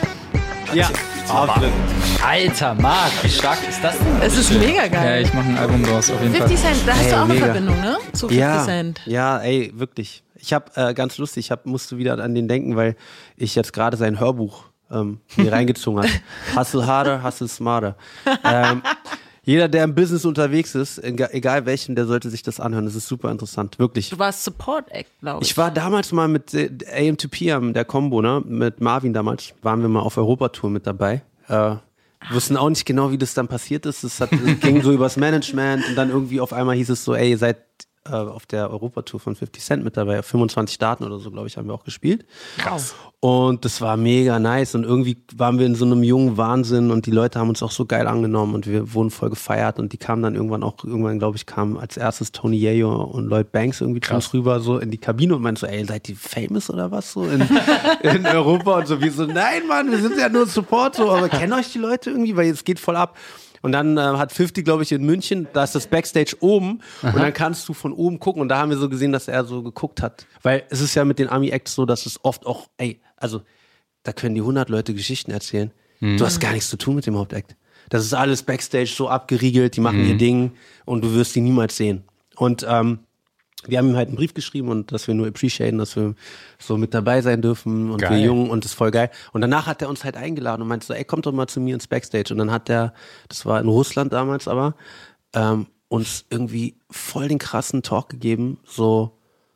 Speaker 2: Ja.
Speaker 3: Aber, Alter, Marc, wie stark ist das denn?
Speaker 1: Es ist mega
Speaker 4: Ja,
Speaker 1: geil.
Speaker 4: ich mache ein Album draus auf jeden Fall.
Speaker 1: fifty Cent, da hast
Speaker 2: Ey,
Speaker 1: du auch eine
Speaker 2: mega.
Speaker 1: Verbindung, ne? Zu fifty
Speaker 2: Ja,
Speaker 1: Cent.
Speaker 2: ja, ey, wirklich. Ich habe äh, ganz lustig, ich hab, musste wieder an den denken, weil ich jetzt gerade sein Hörbuch ähm, mir reingezogen habe. Hustle harder, hustle smarter. Ähm, jeder, der im Business unterwegs ist, egal welchen, der sollte sich das anhören. Das ist super interessant, wirklich.
Speaker 1: Du warst Support Act, glaube ich.
Speaker 2: Ich war damals mal mit äh, A M zwei P M, der Combo, ne, mit Marvin damals, waren wir mal auf Europatour mit dabei. Äh, wussten auch nicht genau, wie das dann passiert ist. Es hat, es ging so übers Management und dann irgendwie auf einmal hieß es so, ey, ihr seid äh, auf der Europatour von fifty Cent mit dabei. Auf fünfundzwanzig Staaten oder so, glaube ich, haben wir auch gespielt.
Speaker 1: Krass.
Speaker 2: Und das war mega nice und irgendwie waren wir in so einem jungen Wahnsinn und die Leute haben uns auch so geil angenommen und wir wurden voll gefeiert und die kamen dann irgendwann auch, irgendwann glaube ich, kam als erstes Tony Yayo und Lloyd Banks irgendwie zu uns rüber so in die Kabine und meinten so, ey, seid ihr famous oder was so in, in Europa und so, wie so, nein Mann, wir sind ja nur Support so, aber kennen euch die Leute irgendwie, weil es geht voll ab. Und dann äh, hat fifty, glaube ich, in München, da ist das Backstage oben. Aha. Und dann kannst du von oben gucken. Und da haben wir so gesehen, dass er so geguckt hat. Weil es ist ja mit den Ami-Acts so, dass es oft auch, ey, also da können die hundert Leute Geschichten erzählen. Mhm. Du hast gar nichts zu tun mit dem Hauptact. Das ist alles Backstage so abgeriegelt, die machen mhm. ihr Ding und du wirst die niemals sehen. Und ähm, wir haben ihm halt einen Brief geschrieben und dass wir nur appreciaten, dass wir so mit dabei sein dürfen und geil. Wir jung und das ist voll geil. Und danach hat er uns halt eingeladen und meinte so, ey, kommt doch mal zu mir ins Backstage. Und dann hat der, das war in Russland damals aber, ähm, uns irgendwie voll den krassen Talk gegeben, so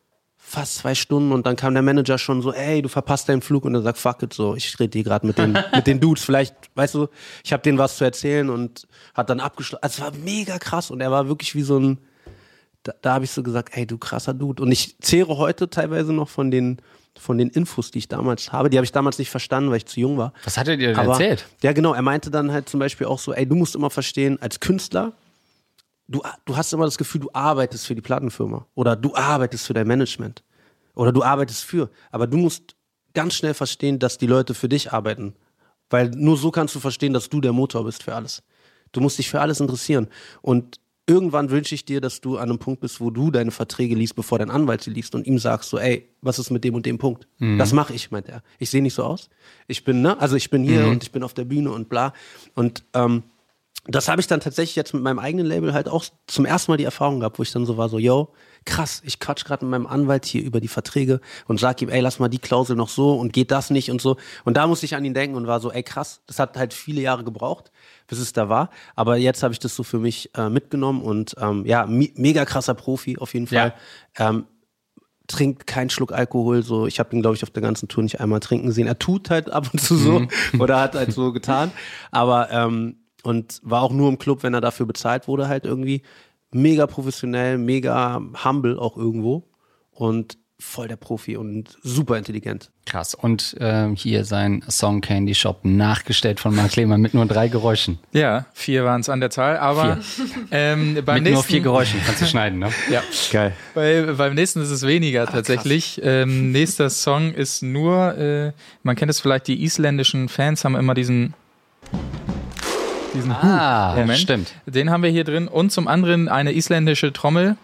Speaker 2: fast zwei Stunden und dann kam der Manager schon so, ey, du verpasst deinen Flug und er sagt, fuck it, so, ich rede hier gerade mit den, mit den Dudes, vielleicht, weißt du, ich habe denen was zu erzählen und hat dann abgeschlossen. Also es war mega krass und er war wirklich wie so ein, da, da habe ich so gesagt, ey, du krasser Dude. Und ich zehre heute teilweise noch von den, von den Infos, die ich damals habe. Die habe ich damals nicht verstanden, weil ich zu jung war.
Speaker 3: Was hat er dir denn
Speaker 2: Aber,
Speaker 3: erzählt?
Speaker 2: Ja, genau, er meinte dann halt zum Beispiel auch so, ey, du musst immer verstehen, als Künstler, Du, du hast immer das Gefühl, du arbeitest für die Plattenfirma oder du arbeitest für dein Management oder du arbeitest für, aber du musst ganz schnell verstehen, dass die Leute für dich arbeiten, weil nur so kannst du verstehen, dass du der Motor bist für alles. Du musst dich für alles interessieren und irgendwann wünsche ich dir, dass du an einem Punkt bist, wo du deine Verträge liest, bevor dein Anwalt sie liest und ihm sagst so, ey, was ist mit dem und dem Punkt? Mhm. Das mache ich, meint er. Ich sehe nicht so aus. Ich bin, ne, also ich bin hier mhm. und ich bin auf der Bühne und bla und ähm, das habe ich dann tatsächlich jetzt mit meinem eigenen Label halt auch zum ersten Mal die Erfahrung gehabt, wo ich dann so war, so, yo, krass, ich quatsch gerade mit meinem Anwalt hier über die Verträge und sag ihm, ey, lass mal die Klausel noch so und geht das nicht und so. Und da musste ich an ihn denken und war so, ey, krass, das hat halt viele Jahre gebraucht, bis es da war. Aber jetzt habe ich das so für mich äh, mitgenommen und ähm, ja, me- mega krasser Profi auf jeden Fall. Ja. Ähm, trinkt keinen Schluck Alkohol, so, ich habe ihn, glaube ich, auf der ganzen Tour nicht einmal trinken gesehen. Er tut halt ab und zu so oder hat halt so getan, aber ähm, und war auch nur im Club, wenn er dafür bezahlt wurde, halt irgendwie mega professionell, mega humble auch irgendwo und voll der Profi und super intelligent.
Speaker 3: Krass. Und äh, hier sein Song Candy Shop nachgestellt von Mark Lehmann mit nur drei Geräuschen.
Speaker 4: Ja, vier waren es an der Zahl, aber ähm, beim
Speaker 3: mit
Speaker 4: nächsten,
Speaker 3: nur vier Geräuschen kannst du schneiden, ne?
Speaker 4: Ja,
Speaker 2: geil.
Speaker 4: Bei, beim nächsten ist es weniger tatsächlich. Ähm, nächster Song ist nur, äh, man kennt es vielleicht, die isländischen Fans haben immer diesen diesen
Speaker 3: ah,
Speaker 4: Moment.
Speaker 3: Stimmt.
Speaker 4: Den haben wir hier drin und zum anderen eine isländische Trommel.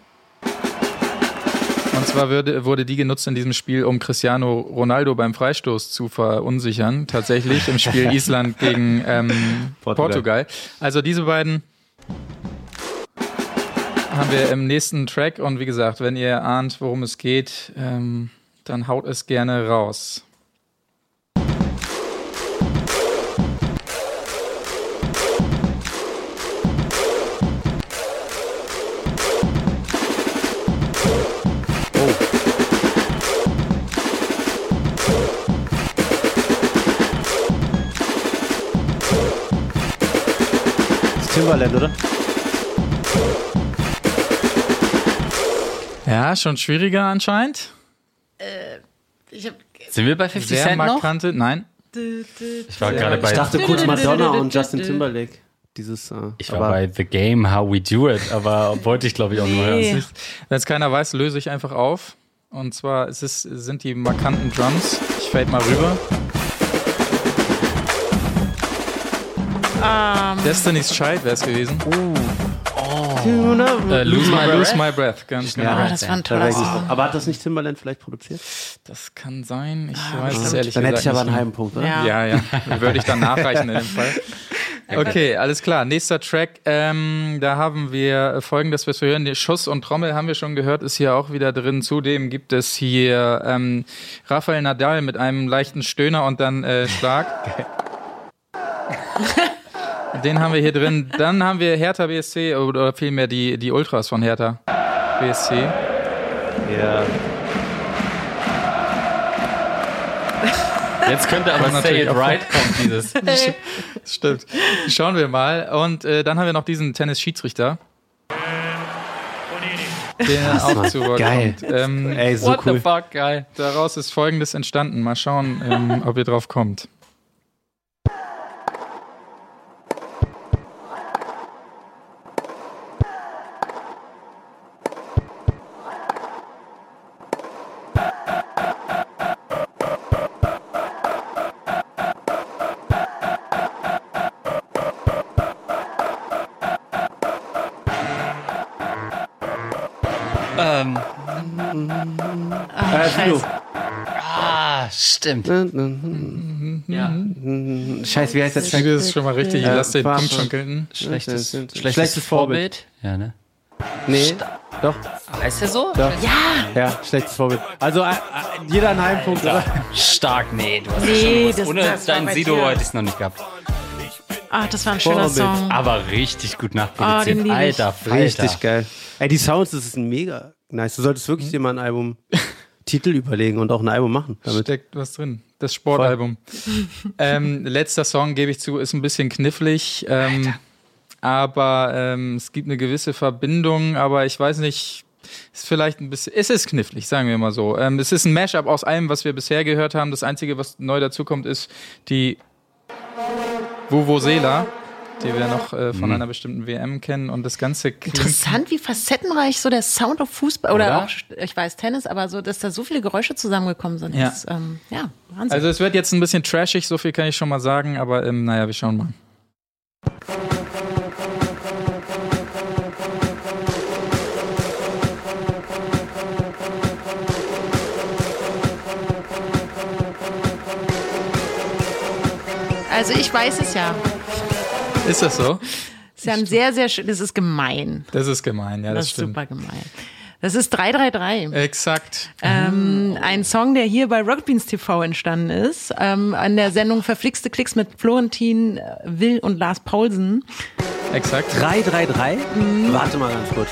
Speaker 4: Und zwar wurde, wurde die genutzt in diesem Spiel, um Cristiano Ronaldo beim Freistoß zu verunsichern. Tatsächlich im Spiel Island gegen ähm, Portugal. Portugal. Also diese beiden haben wir im nächsten Track. Und wie gesagt, wenn ihr ahnt, worum es geht, ähm, dann haut es gerne raus.
Speaker 2: Timbaland, oder?
Speaker 4: Ja, schon schwieriger anscheinend.
Speaker 1: Äh, ich hab
Speaker 3: Sind wir bei fifty
Speaker 4: Sehr
Speaker 3: Cent
Speaker 4: markante,
Speaker 3: noch?
Speaker 4: nein.
Speaker 3: Ich war gerade bei...
Speaker 2: Ich dachte kurz Madonna und Justin Timberlake. Dieses, äh,
Speaker 3: ich war bei The Game, How We Do It, aber wollte ich glaube ich auch
Speaker 1: Nee.
Speaker 3: nur hören.
Speaker 4: Wenn es keiner weiß, löse ich einfach auf. Und zwar es ist, sind die markanten Drums. Ich fade mal rüber.
Speaker 1: Ähm,
Speaker 4: Destiny's Child wäre es gewesen.
Speaker 3: Äh, Lose My
Speaker 4: Lose
Speaker 3: Breath?
Speaker 4: My Breath, ganz genau.
Speaker 1: ah, das war ein toller Song.
Speaker 2: Aber hat das nicht Timbaland vielleicht produziert?
Speaker 4: Das kann sein. Ich
Speaker 1: Ah,
Speaker 4: weiß es
Speaker 1: stimmt.
Speaker 4: ehrlich
Speaker 2: Dann hätte
Speaker 4: gesagt
Speaker 2: ich aber einen
Speaker 4: nicht.
Speaker 2: halben Punkt, oder?
Speaker 1: Ja.
Speaker 4: Ja, ja. Würde ich dann nachreichen in dem Fall. Okay, alles klar. Nächster Track. Ähm, da haben wir Folgendes, was wir hören. Die Schuss und Trommel haben wir schon gehört, ist hier auch wieder drin. Zudem gibt es hier ähm, Rafael Nadal mit einem leichten Stöhner und dann äh, Schlag. Den haben wir hier drin. Dann haben wir Hertha B S C oder vielmehr die, die Ultras von Hertha B S C.
Speaker 2: Ja.
Speaker 3: Jetzt könnte aber
Speaker 4: Kommt
Speaker 3: Say
Speaker 4: natürlich
Speaker 3: It
Speaker 4: auch
Speaker 3: Right kommen, dieses.
Speaker 4: Stimmt. Schauen wir mal. Und äh, dann haben wir noch diesen Tennis-Schiedsrichter. Der auch zu Wort
Speaker 2: geil.
Speaker 4: kommt. Ähm,
Speaker 2: Ey, so
Speaker 3: What
Speaker 2: cool.
Speaker 3: the fuck, geil.
Speaker 4: Daraus ist Folgendes entstanden. Mal schauen, ähm, ob ihr drauf kommt.
Speaker 3: Ähm,
Speaker 1: Ah,
Speaker 2: Äh, Tilo.
Speaker 1: scheiße.
Speaker 3: ah, stimmt. Ja.
Speaker 2: Scheiße, wie heißt der Track?
Speaker 4: Das ist schon mal richtig. Ich
Speaker 2: Äh,
Speaker 4: lass den
Speaker 2: warte.
Speaker 4: Punkt schon gelten.
Speaker 3: Schlechtes, schlechtes,
Speaker 2: Schlechtes Vorbild.
Speaker 3: Ja, ne?
Speaker 2: Nee, doch,
Speaker 3: Heißt der so?
Speaker 2: doch.
Speaker 1: Ja,
Speaker 2: Ja, schlechtes Vorbild. Also äh, äh, jeder einen halben Punkt, oder?
Speaker 3: Stark, nee. Du hast
Speaker 1: Nee,
Speaker 3: schon
Speaker 1: das-
Speaker 3: Ohne
Speaker 1: das war
Speaker 3: dein
Speaker 1: bei
Speaker 3: Sido
Speaker 1: dir.
Speaker 3: hätte ich es noch nicht gehabt.
Speaker 1: ah, das war ein schöner
Speaker 2: Vorbild.
Speaker 1: Song.
Speaker 3: Aber richtig gut
Speaker 1: Oh,
Speaker 3: nachproduziert.
Speaker 1: den lieb ich.
Speaker 3: Alter, Falter.
Speaker 2: Richtig geil. Ey, die Sounds, das ist ein mega nice. Du solltest wirklich dir mal ein Album Titel überlegen und auch ein Album machen. Damit.
Speaker 4: Steckt was drin. Das Sportalbum. ähm, letzter Song, gebe ich zu, ist ein bisschen knifflig. Ähm, aber ähm, es gibt eine gewisse Verbindung, aber ich weiß nicht, ist vielleicht ein bisschen, es ist knifflig, sagen wir mal so. Ähm, es ist ein Mashup aus allem, was wir bisher gehört haben. Das Einzige, was neu dazukommt, ist die Vuvuzela, die wir noch äh, von mhm. einer bestimmten W M kennen. Und das Ganze klingt...
Speaker 1: Interessant, wie facettenreich so der Sound of Fußball, oder,
Speaker 3: oder?
Speaker 1: auch, ich weiß, Tennis, aber so, dass da so viele Geräusche zusammengekommen sind.
Speaker 4: Ja,
Speaker 1: ist, ähm, ja Wahnsinn.
Speaker 4: Also es wird jetzt ein bisschen trashig, so viel kann ich schon mal sagen, aber ähm, naja, wir schauen mal.
Speaker 1: Also ich weiß es ja.
Speaker 4: Ist das so?
Speaker 1: Das ist ja ein sehr, sehr schön, das ist gemein.
Speaker 4: Das ist gemein, ja, das,
Speaker 1: das
Speaker 4: stimmt.
Speaker 1: Das ist super gemein. Das ist drei drei drei.
Speaker 4: Exakt.
Speaker 1: Ähm, ein Song, der hier bei Rocket Beans T V entstanden ist, ähm, an der Sendung Verflixte Klicks mit Florentin Will und Lars Paulsen.
Speaker 4: Exakt.
Speaker 2: drei drei drei? Mhm. Warte mal ganz kurz.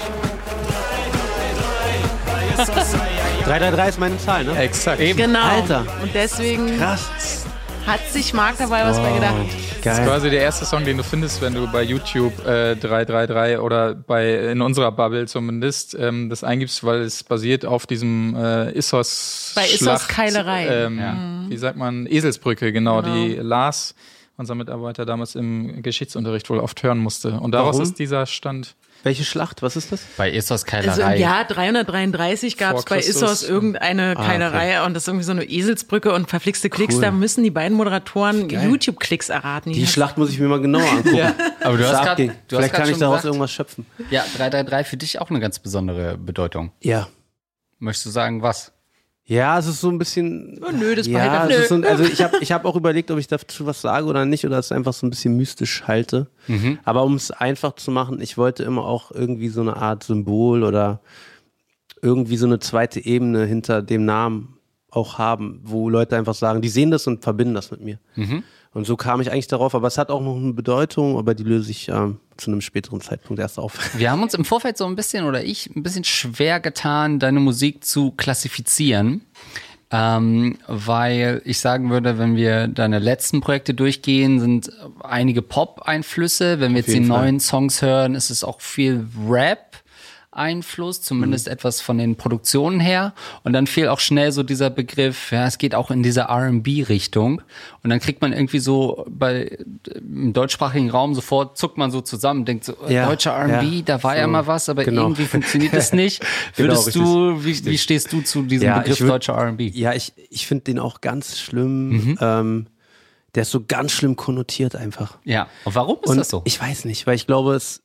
Speaker 2: drei drei drei ist meine Zahl, ne?
Speaker 4: Exakt.
Speaker 1: Eben. Genau.
Speaker 2: Alter.
Speaker 1: Und deswegen
Speaker 2: krass.
Speaker 1: Hat sich Marc dabei was oh, bei gedacht.
Speaker 4: Das ist quasi der erste Song, den du findest, wenn du bei YouTube äh, drei drei drei oder bei in unserer Bubble zumindest ähm, das eingibst, weil es basiert auf diesem äh, Issos
Speaker 1: Bei Issos Keilerei.
Speaker 4: Ähm, ja. Wie sagt man? Eselsbrücke, genau, genau, die Lars, unser Mitarbeiter, damals im Geschichtsunterricht wohl oft hören musste. Und daraus Warum? ist dieser Stand...
Speaker 2: Welche Schlacht? Was ist das?
Speaker 3: Bei Issos Keilerei.
Speaker 1: Also im Jahr dreihundertdreiunddreißig gab es bei Issos irgendeine ah, Keilerei okay. und das ist irgendwie so eine Eselsbrücke und verflixte Klicks. Cool. Da müssen die beiden Moderatoren YouTube-Klicks erraten.
Speaker 2: Die, die Schlacht muss ich mir mal genauer angucken. Ja.
Speaker 3: Aber du hast grad, du
Speaker 2: Vielleicht
Speaker 3: hast
Speaker 2: kann ich daraus
Speaker 3: gesagt,
Speaker 2: irgendwas schöpfen.
Speaker 3: Ja, drei drei drei für dich auch eine ganz besondere Bedeutung.
Speaker 2: Ja.
Speaker 3: Möchtest du sagen, was?
Speaker 2: Ja, es ist so ein bisschen...
Speaker 1: Oh, nö, das
Speaker 2: ja,
Speaker 1: es ist
Speaker 2: so ein, also ich habe ich hab auch überlegt, ob ich dazu was sage oder nicht oder es einfach so ein bisschen mystisch halte. Mhm. Aber um es einfach zu machen, ich wollte immer auch irgendwie so eine Art Symbol oder irgendwie so eine zweite Ebene hinter dem Namen auch haben, wo Leute einfach sagen, die sehen das und verbinden das mit mir. Mhm. Und so kam ich eigentlich darauf, aber es hat auch noch eine Bedeutung, aber die löse ich ähm, zu einem späteren Zeitpunkt erst auf.
Speaker 3: Wir haben uns im Vorfeld so ein bisschen, oder ich, ein bisschen schwer getan, deine Musik zu klassifizieren, ähm, weil ich sagen würde, wenn wir deine letzten Projekte durchgehen, sind einige Pop-Einflüsse. Wenn wir jetzt die Fall. neuen Songs hören, ist es auch viel Rap. Einfluss, zumindest mhm. etwas von den Produktionen her. Und dann fehlt auch schnell so dieser Begriff, ja, es geht auch in diese R and B-Richtung. Und dann kriegt man irgendwie so bei im deutschsprachigen Raum sofort, zuckt man so zusammen, denkt so, ja, deutscher R and B, ja, da war so, ja mal was, aber genau. irgendwie funktioniert das nicht. Würdest genau, du, wie, wie stehst du zu diesem ja, Begriff würd, deutscher R and B?
Speaker 2: Ja, ich, ich finde den auch ganz schlimm. Mhm. Ähm, der ist so ganz schlimm konnotiert einfach.
Speaker 3: Ja, und warum ist
Speaker 2: und
Speaker 3: das so?
Speaker 2: Ich weiß nicht, weil ich glaube, es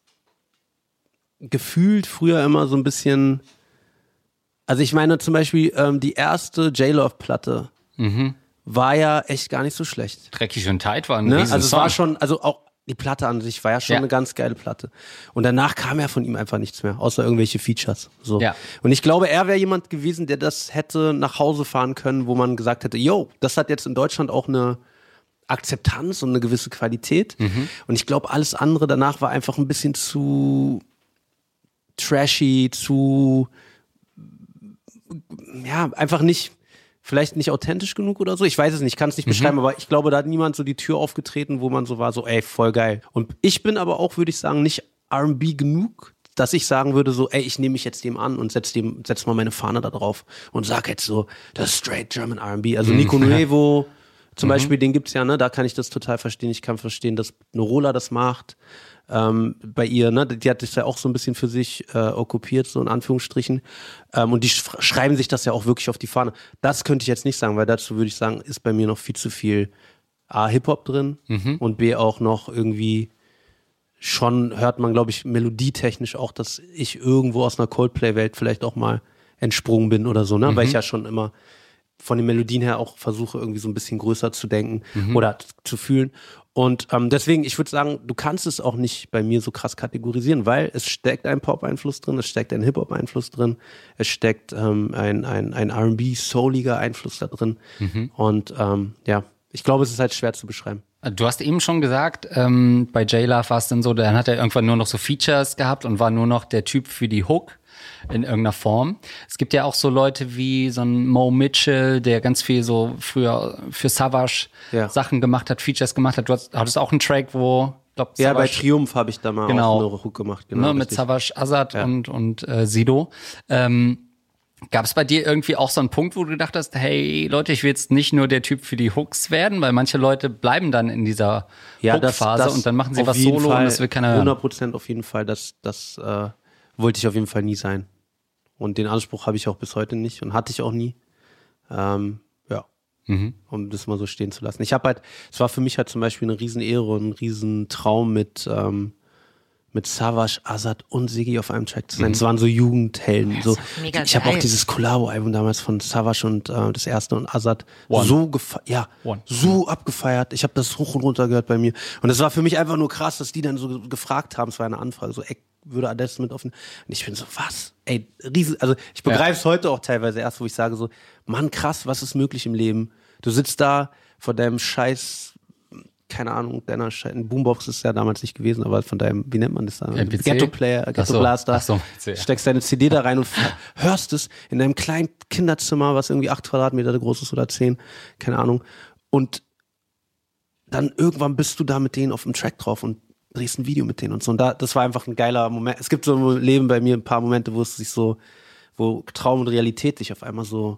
Speaker 2: gefühlt früher immer so ein bisschen, also ich meine zum Beispiel ähm, die erste J-Love-Platte mhm. war ja echt gar nicht so schlecht.
Speaker 3: Dreckig und tight war ein
Speaker 2: ne?
Speaker 3: Riesensong.
Speaker 2: Also es war schon, also auch die Platte an sich war ja schon
Speaker 3: ja.
Speaker 2: eine ganz geile Platte. Und danach kam ja von ihm einfach nichts mehr, außer irgendwelche Features. So.
Speaker 3: Ja.
Speaker 2: Und ich glaube, er wäre jemand gewesen, der das hätte nach Hause fahren können, wo man gesagt hätte, yo, das hat jetzt in Deutschland auch eine Akzeptanz und eine gewisse Qualität. Mhm. Und ich glaube, alles andere danach war einfach ein bisschen zu trashy, zu ja, einfach nicht, vielleicht nicht authentisch genug oder so. Ich weiß es nicht, kann es nicht mhm. beschreiben, aber ich glaube, da hat niemand so die Tür aufgetreten, wo man so war, so ey, voll geil. Und ich bin aber auch, würde ich sagen, nicht R and B genug, dass ich sagen würde, so ey, ich nehme mich jetzt dem an und setz dem, setz mal meine Fahne da drauf und sag jetzt so, das ist straight German R and B. Also mhm. Nico Nuevo zum mhm. Beispiel, den gibt's ja, ne, da kann ich das total verstehen. Ich kann verstehen, dass Norola das macht. Ähm, bei ihr, ne, die hat das ja auch so ein bisschen für sich äh, okkupiert, so in Anführungsstrichen. Ähm, und die sch- schreiben sich das ja auch wirklich auf die Fahne. Das könnte ich jetzt nicht sagen, weil dazu würde ich sagen, ist bei mir noch viel zu viel A, Hip-Hop drin mhm. und B, auch noch irgendwie schon hört man, glaube ich, melodietechnisch auch, dass ich irgendwo aus einer Coldplay-Welt vielleicht auch mal entsprungen bin oder so, ne, mhm. weil ich ja schon immer von den Melodien her auch versuche, irgendwie so ein bisschen größer zu denken mhm. oder t- zu fühlen. Und ähm, deswegen, ich würde sagen, du kannst es auch nicht bei mir so krass kategorisieren, weil es steckt ein Pop-Einfluss drin, es steckt ein Hip-Hop-Einfluss drin, es steckt ähm, ein, ein, ein R and B-souliger Einfluss da drin. Mhm. Und ähm, ja, ich glaube, es ist halt schwer zu beschreiben.
Speaker 3: Du hast eben schon gesagt, ähm, bei J-Love war es dann so, dann hat er irgendwann nur noch so Features gehabt und war nur noch der Typ für die Hook in irgendeiner Form. Es gibt ja auch so Leute wie so ein Mo Mitchell, der ganz viel so früher für Savage
Speaker 2: Ja.
Speaker 3: Sachen gemacht hat, Features gemacht hat. Du hast, hattest auch einen Track, wo, glaub,
Speaker 2: Ja, bei
Speaker 3: Savage,
Speaker 2: Triumph habe ich da mal
Speaker 3: Genau.
Speaker 2: auch eine Hook gemacht. Genau,
Speaker 3: ne, mit
Speaker 2: richtig.
Speaker 3: Savage, Azad
Speaker 2: Ja.
Speaker 3: und, und äh, Sido. Ähm, Gab es bei dir irgendwie auch so einen Punkt, wo du gedacht hast, hey Leute, ich will jetzt nicht nur der Typ für die Hooks werden, weil manche Leute bleiben dann in dieser
Speaker 2: Ja, das,
Speaker 3: Hook-Phase
Speaker 2: das
Speaker 3: und dann machen sie
Speaker 2: auf
Speaker 3: was
Speaker 2: jeden
Speaker 3: Solo
Speaker 2: Fall,
Speaker 3: und das will keiner hören.
Speaker 2: hundert Prozent auf jeden Fall, das, das äh, wollte ich auf jeden Fall nie sein. Und den Anspruch habe ich auch bis heute nicht und hatte ich auch nie. Ähm, ja,
Speaker 3: Mhm.
Speaker 2: um das mal so stehen zu lassen. Ich habe halt, es war für mich halt zum Beispiel eine Riesenehre und ein Riesentraum mit, ähm, mit Savage, Azad und Siggi auf einem Track zu sein. Es waren so Jugendhelden. So.
Speaker 1: mega
Speaker 2: Ich habe auch
Speaker 1: geil.
Speaker 2: dieses Collabo-Album damals von Savage und äh, das erste und Azad
Speaker 3: One.
Speaker 2: so gefeiert, ja,
Speaker 3: One.
Speaker 2: so abgefeiert. Ich habe das hoch und runter gehört bei mir. Und es war für mich einfach nur krass, dass die dann so gefragt haben, es war eine Anfrage, so, ey, würde Adele mit offen. Und ich bin so, was? Ey, riesen, also ich begreife es heute auch teilweise erst, wo ich sage so, Mann, krass, was ist möglich im Leben? Du sitzt da vor deinem Scheiß, keine Ahnung, deiner Scheiß, Boombox ist ja damals nicht gewesen, aber von deinem, wie nennt man das da?
Speaker 3: M P C?
Speaker 2: Ghetto-Player,
Speaker 3: Ach so,
Speaker 2: Ghetto-Blaster.
Speaker 3: ach so, M P C, ja.
Speaker 2: Steckst deine C D da rein und hörst es in deinem kleinen Kinderzimmer, was irgendwie acht Quadratmeter groß ist oder zehn, keine Ahnung. Und dann irgendwann bist du da mit denen auf dem Track drauf und drehst ein Video mit denen und so. Und da, das war einfach ein geiler Moment. Es gibt so im Leben bei mir ein paar Momente, wo es sich so, wo Traum und Realität sich auf einmal so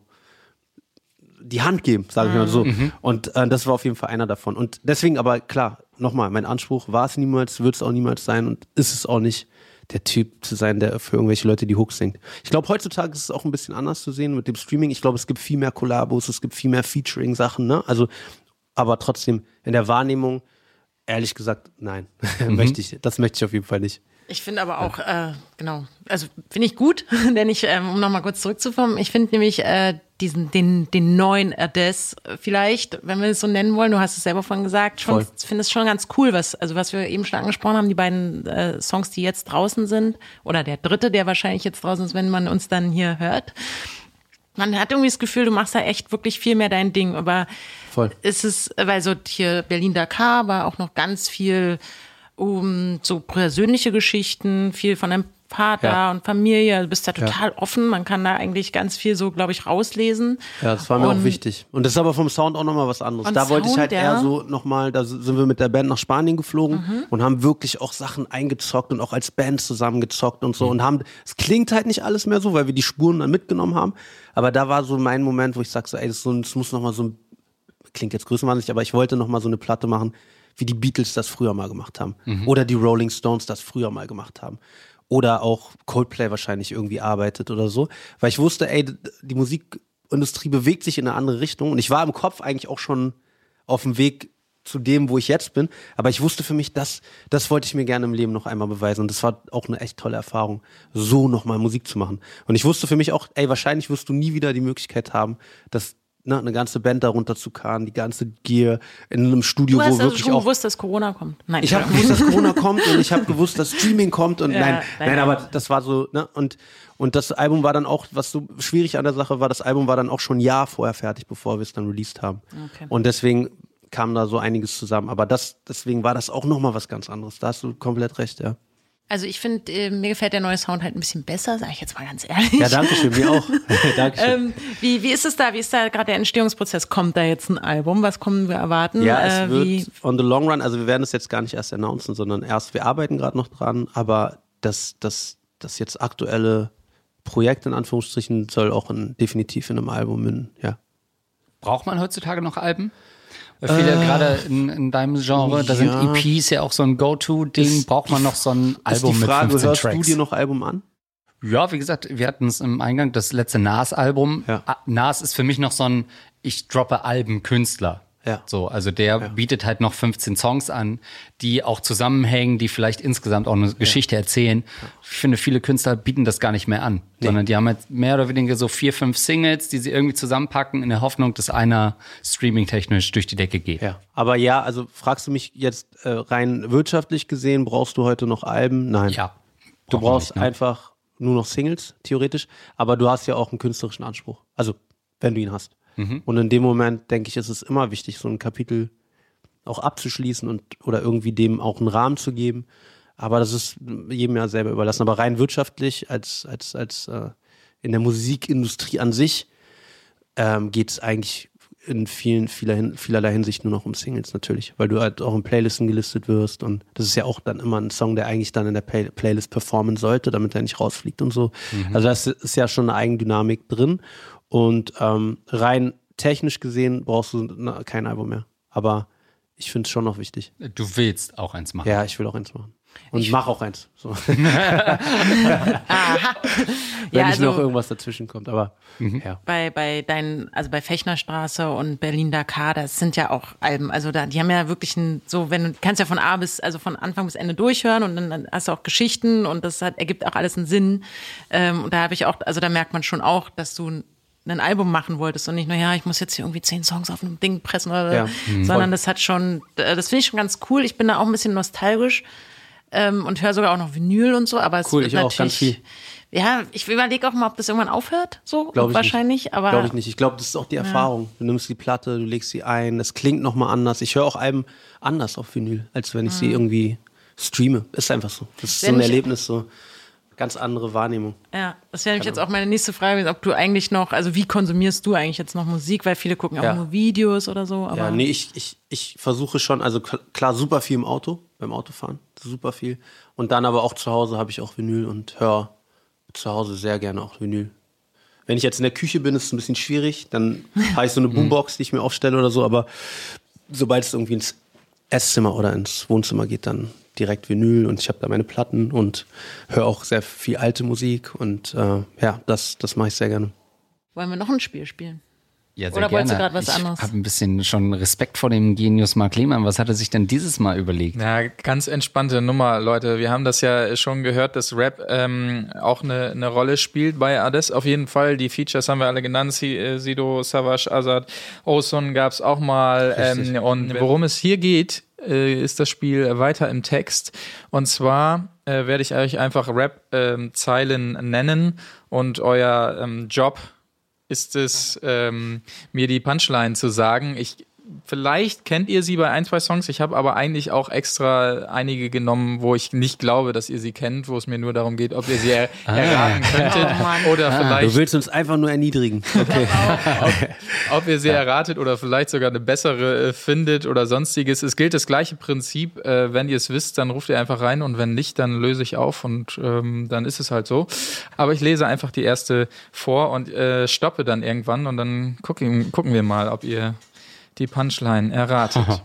Speaker 2: die Hand geben, sage ich mal so. Und äh, das war auf jeden Fall einer davon. Und deswegen aber, klar, nochmal, mein Anspruch war es niemals, wird es auch niemals sein und ist es auch nicht, der Typ zu sein, der für irgendwelche Leute die Hooks singt. Ich glaube, heutzutage ist es auch ein bisschen anders zu sehen mit dem Streaming. Ich glaube, es gibt viel mehr Kollabos, es gibt viel mehr Featuring-Sachen, ne? Also, aber trotzdem, in der Wahrnehmung, ehrlich gesagt, nein. möchte ich, das möchte ich auf jeden Fall nicht.
Speaker 1: Ich finde aber auch, äh, genau, also finde ich gut, denn ich, ähm, um nochmal kurz zurückzukommen, ich finde nämlich äh, diesen, den, den neuen Ades vielleicht, wenn wir es so nennen wollen, du hast es selber vorhin gesagt, schon,
Speaker 2: Voll.
Speaker 1: finde es schon ganz cool, was, also was wir eben schon angesprochen haben, die beiden äh, Songs, die jetzt draußen sind, oder der dritte, der wahrscheinlich jetzt draußen ist, wenn man uns dann hier hört. Man hat irgendwie das Gefühl, du machst da echt wirklich viel mehr dein Ding, aber
Speaker 2: Voll.
Speaker 1: ist es, weil so hier Berlin-Dakar war auch noch ganz viel um so persönliche Geschichten, viel von deinem Vater
Speaker 2: Ja.
Speaker 1: und Familie. Du bist da total offen. Man kann da eigentlich ganz viel so, glaube ich, rauslesen.
Speaker 2: Ja, das war mir
Speaker 1: Und-
Speaker 2: auch wichtig. Und das ist aber vom Sound auch nochmal was anderes.
Speaker 1: Und
Speaker 2: Da wollte ich
Speaker 1: Sound,
Speaker 2: halt
Speaker 1: ja.
Speaker 2: eher so nochmal, da sind wir mit der Band nach Spanien geflogen
Speaker 1: Mhm.
Speaker 2: und haben wirklich auch Sachen eingezockt und auch als Band zusammengezockt und so und haben, es klingt halt nicht alles mehr so, weil wir die Spuren dann mitgenommen haben, aber da war so mein Moment, wo ich sag so, ey, das, ist so, ein- das muss nochmal so ein, klingt jetzt größenwahnsinnig, aber ich wollte nochmal so eine Platte machen, wie die Beatles das früher mal gemacht haben. Oder die Rolling Stones das früher mal gemacht haben. Oder auch Coldplay wahrscheinlich irgendwie arbeitet oder so. Weil ich wusste, ey, die Musikindustrie bewegt sich in eine andere Richtung. Und ich war im Kopf eigentlich auch schon auf dem Weg zu dem, wo ich jetzt bin. Aber ich wusste für mich, das, das wollte ich mir gerne im Leben noch einmal beweisen. Und das war auch eine echt tolle Erfahrung, so nochmal Musik zu machen. Und ich wusste für mich auch, ey, wahrscheinlich wirst du nie wieder die Möglichkeit haben, dass ne, eine ganze Band darunter zu karren, die ganze Gear in einem Studio,
Speaker 1: Du hast
Speaker 2: wo
Speaker 1: also
Speaker 2: wirklich
Speaker 1: schon
Speaker 2: auch
Speaker 1: gewusst, dass Corona kommt. Nein,
Speaker 2: ich habe gewusst, dass Corona kommt und ich habe gewusst, dass Streaming kommt und
Speaker 1: Ja,
Speaker 2: nein,
Speaker 1: nein,
Speaker 2: nein,
Speaker 1: nein.
Speaker 2: aber das war so, ne, und, und das Album war dann auch, was so schwierig an der Sache war, das Album war dann auch schon ein Jahr vorher fertig, bevor wir es dann released haben.
Speaker 1: Okay.
Speaker 2: Und deswegen kam da so einiges zusammen, aber das, deswegen war das auch nochmal was ganz anderes, da hast du komplett recht, ja.
Speaker 1: Also ich finde, äh, mir gefällt der neue Sound halt ein bisschen besser, sage ich jetzt mal ganz ehrlich.
Speaker 2: Ja, danke schön, mir auch. Dankeschön.
Speaker 1: Ähm, wie, wie ist es da? Wie ist da gerade der Entstehungsprozess? Kommt da jetzt ein Album? Was können wir erwarten?
Speaker 2: Ja, es
Speaker 1: äh,
Speaker 2: wird
Speaker 1: wie,
Speaker 2: on the long run, also wir werden es jetzt gar nicht erst announcen, sondern erst, wir arbeiten gerade noch dran, aber das, das, das jetzt aktuelle Projekt in Anführungsstrichen soll auch in, definitiv in einem Album münden, ja.
Speaker 3: Braucht man heutzutage noch Alben? Weil viele, gerade in, in deinem Genre, da sind
Speaker 2: ja.
Speaker 3: E Ps ja auch so ein Go-To-Ding.
Speaker 2: Ist
Speaker 3: Braucht man noch so ein Album
Speaker 2: ist die Frage,
Speaker 3: mit fünfzehn
Speaker 2: hörst
Speaker 3: Tracks?
Speaker 2: du dir noch Album an?
Speaker 3: Ja, wie gesagt, wir hatten es im Eingang, das letzte Nas-Album.
Speaker 2: Ja.
Speaker 3: Ah, Nas ist für mich noch so ein, ich droppe Alben-Künstler.
Speaker 2: Ja.
Speaker 3: So, also der bietet halt noch fünfzehn Songs an, die auch zusammenhängen, die vielleicht insgesamt auch eine Geschichte erzählen. Ich finde, viele Künstler bieten das gar nicht mehr an, sondern die haben jetzt mehr oder weniger so vier, fünf Singles, die sie irgendwie zusammenpacken in der Hoffnung, dass einer streaming-technisch durch die Decke geht.
Speaker 2: Ja. Aber ja, also fragst du mich jetzt äh, rein wirtschaftlich gesehen, brauchst du heute noch Alben? Nein.
Speaker 3: Ja.
Speaker 2: Du
Speaker 3: braucht man
Speaker 2: brauchst
Speaker 3: nicht, ne?
Speaker 2: einfach nur noch Singles, theoretisch, aber du hast ja auch einen künstlerischen Anspruch. Also, wenn du ihn hast.
Speaker 3: Mhm.
Speaker 2: Und in dem Moment, denke ich, ist es immer wichtig, so ein Kapitel auch abzuschließen und oder irgendwie dem auch einen Rahmen zu geben. Aber das ist jedem ja selber überlassen. Aber rein wirtschaftlich, als, als, als äh, in der Musikindustrie an sich, ähm, geht es eigentlich in vielen, vieler, vielerlei Hinsicht nur noch um Singles natürlich, weil du halt auch in Playlisten gelistet wirst und das ist ja auch dann immer ein Song, der eigentlich dann in der Play- Playlist performen sollte, damit er nicht rausfliegt und so. Mhm. Also das ist ja schon eine Eigendynamik drin und ähm, rein technisch gesehen brauchst du na, kein Album mehr, aber ich finde es schon noch wichtig.
Speaker 3: Du willst auch eins machen.
Speaker 2: Ja, ich will auch eins machen. Und ich mach auch eins. So. Wenn
Speaker 1: ja,
Speaker 2: nicht
Speaker 1: also,
Speaker 2: noch irgendwas dazwischen kommt, aber mhm. ja.
Speaker 1: Bei, bei deinen, also bei Fechnerstraße und Berlin-Dakar, das sind ja auch Alben, also da, die haben ja wirklich ein, so, wenn du kannst ja von A bis, also von Anfang bis Ende durchhören und dann, dann hast du auch Geschichten und das hat, ergibt auch alles einen Sinn. Ähm, und da habe ich auch, also da merkt man schon auch, dass du ein ein Album machen wolltest und nicht nur, ja, ich muss jetzt hier irgendwie zehn Songs auf einem Ding pressen, oder,
Speaker 2: ja. mhm.
Speaker 1: sondern das hat schon, das finde ich schon ganz cool. Ich bin da auch ein bisschen nostalgisch. Ähm, und höre sogar auch noch Vinyl und so, aber es
Speaker 2: cool,
Speaker 1: wird
Speaker 2: ich auch
Speaker 1: natürlich,
Speaker 2: ganz viel.
Speaker 1: Ja, ich überlege auch mal, ob das irgendwann aufhört, so
Speaker 2: Glaub ich
Speaker 1: wahrscheinlich,
Speaker 2: nicht.
Speaker 1: aber
Speaker 2: glaube ich nicht. Ich glaube, das ist auch die Erfahrung. Du nimmst die Platte, du legst sie ein, das klingt nochmal anders. Ich höre auch Alben anders auf Vinyl, als wenn ich mhm. sie irgendwie streame. Ist einfach so. Das ist so ein Erlebnis, so ganz andere Wahrnehmung.
Speaker 1: Ja, das wäre nämlich jetzt auch meine nächste Frage, ob du eigentlich noch, also wie konsumierst du eigentlich jetzt noch Musik, weil viele gucken auch
Speaker 2: ja.
Speaker 1: nur Videos oder so. Aber
Speaker 2: ja, nee, ich, ich, ich versuche schon, also klar, super viel im Auto, beim Autofahren, super viel. Und dann aber auch zu Hause habe ich auch Vinyl und höre zu Hause sehr gerne auch Vinyl. Wenn ich jetzt in der Küche bin, ist es ein bisschen schwierig, dann habe ich so eine Boombox, die ich mir aufstelle oder so, aber sobald es irgendwie ins Esszimmer oder ins Wohnzimmer geht, dann direkt Vinyl und ich habe da meine Platten und höre auch sehr viel alte Musik und äh, ja, das, das mache ich sehr gerne.
Speaker 1: Wollen wir noch ein Spiel spielen?
Speaker 3: Ja, sehr
Speaker 1: Oder
Speaker 3: gerne.
Speaker 1: wolltest du gerade was
Speaker 3: ich
Speaker 1: anderes?
Speaker 3: Ich habe ein bisschen schon Respekt vor dem Genius Mark Lehmann. Was hat er sich denn dieses Mal überlegt?
Speaker 4: Na, ganz entspannte Nummer, Leute. Wir haben das ja schon gehört, dass Rap ähm, auch eine, eine Rolle spielt bei Ades. Auf jeden Fall. Die Features haben wir alle genannt. Sido, Savage, Azad, Ozone gab es auch mal. Ähm, und worum es hier geht, äh, ist das Spiel weiter im Text. Und zwar äh, werde ich euch einfach Rap-Zeilen ähm, nennen und euer ähm, Job ist es, ähm, mir die Punchline zu sagen. Ich, vielleicht kennt ihr sie bei ein, zwei Songs. Ich habe aber eigentlich auch extra einige genommen, wo ich nicht glaube, dass ihr sie kennt, wo es mir nur darum geht, ob ihr sie er- ah. erraten könntet. Oh, oder ah. vielleicht.
Speaker 2: Du willst uns einfach nur erniedrigen. Okay.
Speaker 4: ob, ob ihr sie ja. erratet oder vielleicht sogar eine bessere äh, findet oder sonstiges. Es gilt das gleiche Prinzip. Äh, wenn ihr es wisst, dann ruft ihr einfach rein und wenn nicht, dann löse ich auf und ähm, dann ist es halt so. Aber ich lese einfach die erste vor und äh, stoppe dann irgendwann und dann gucken, gucken wir mal, ob ihr die Punchline erratet. Aha.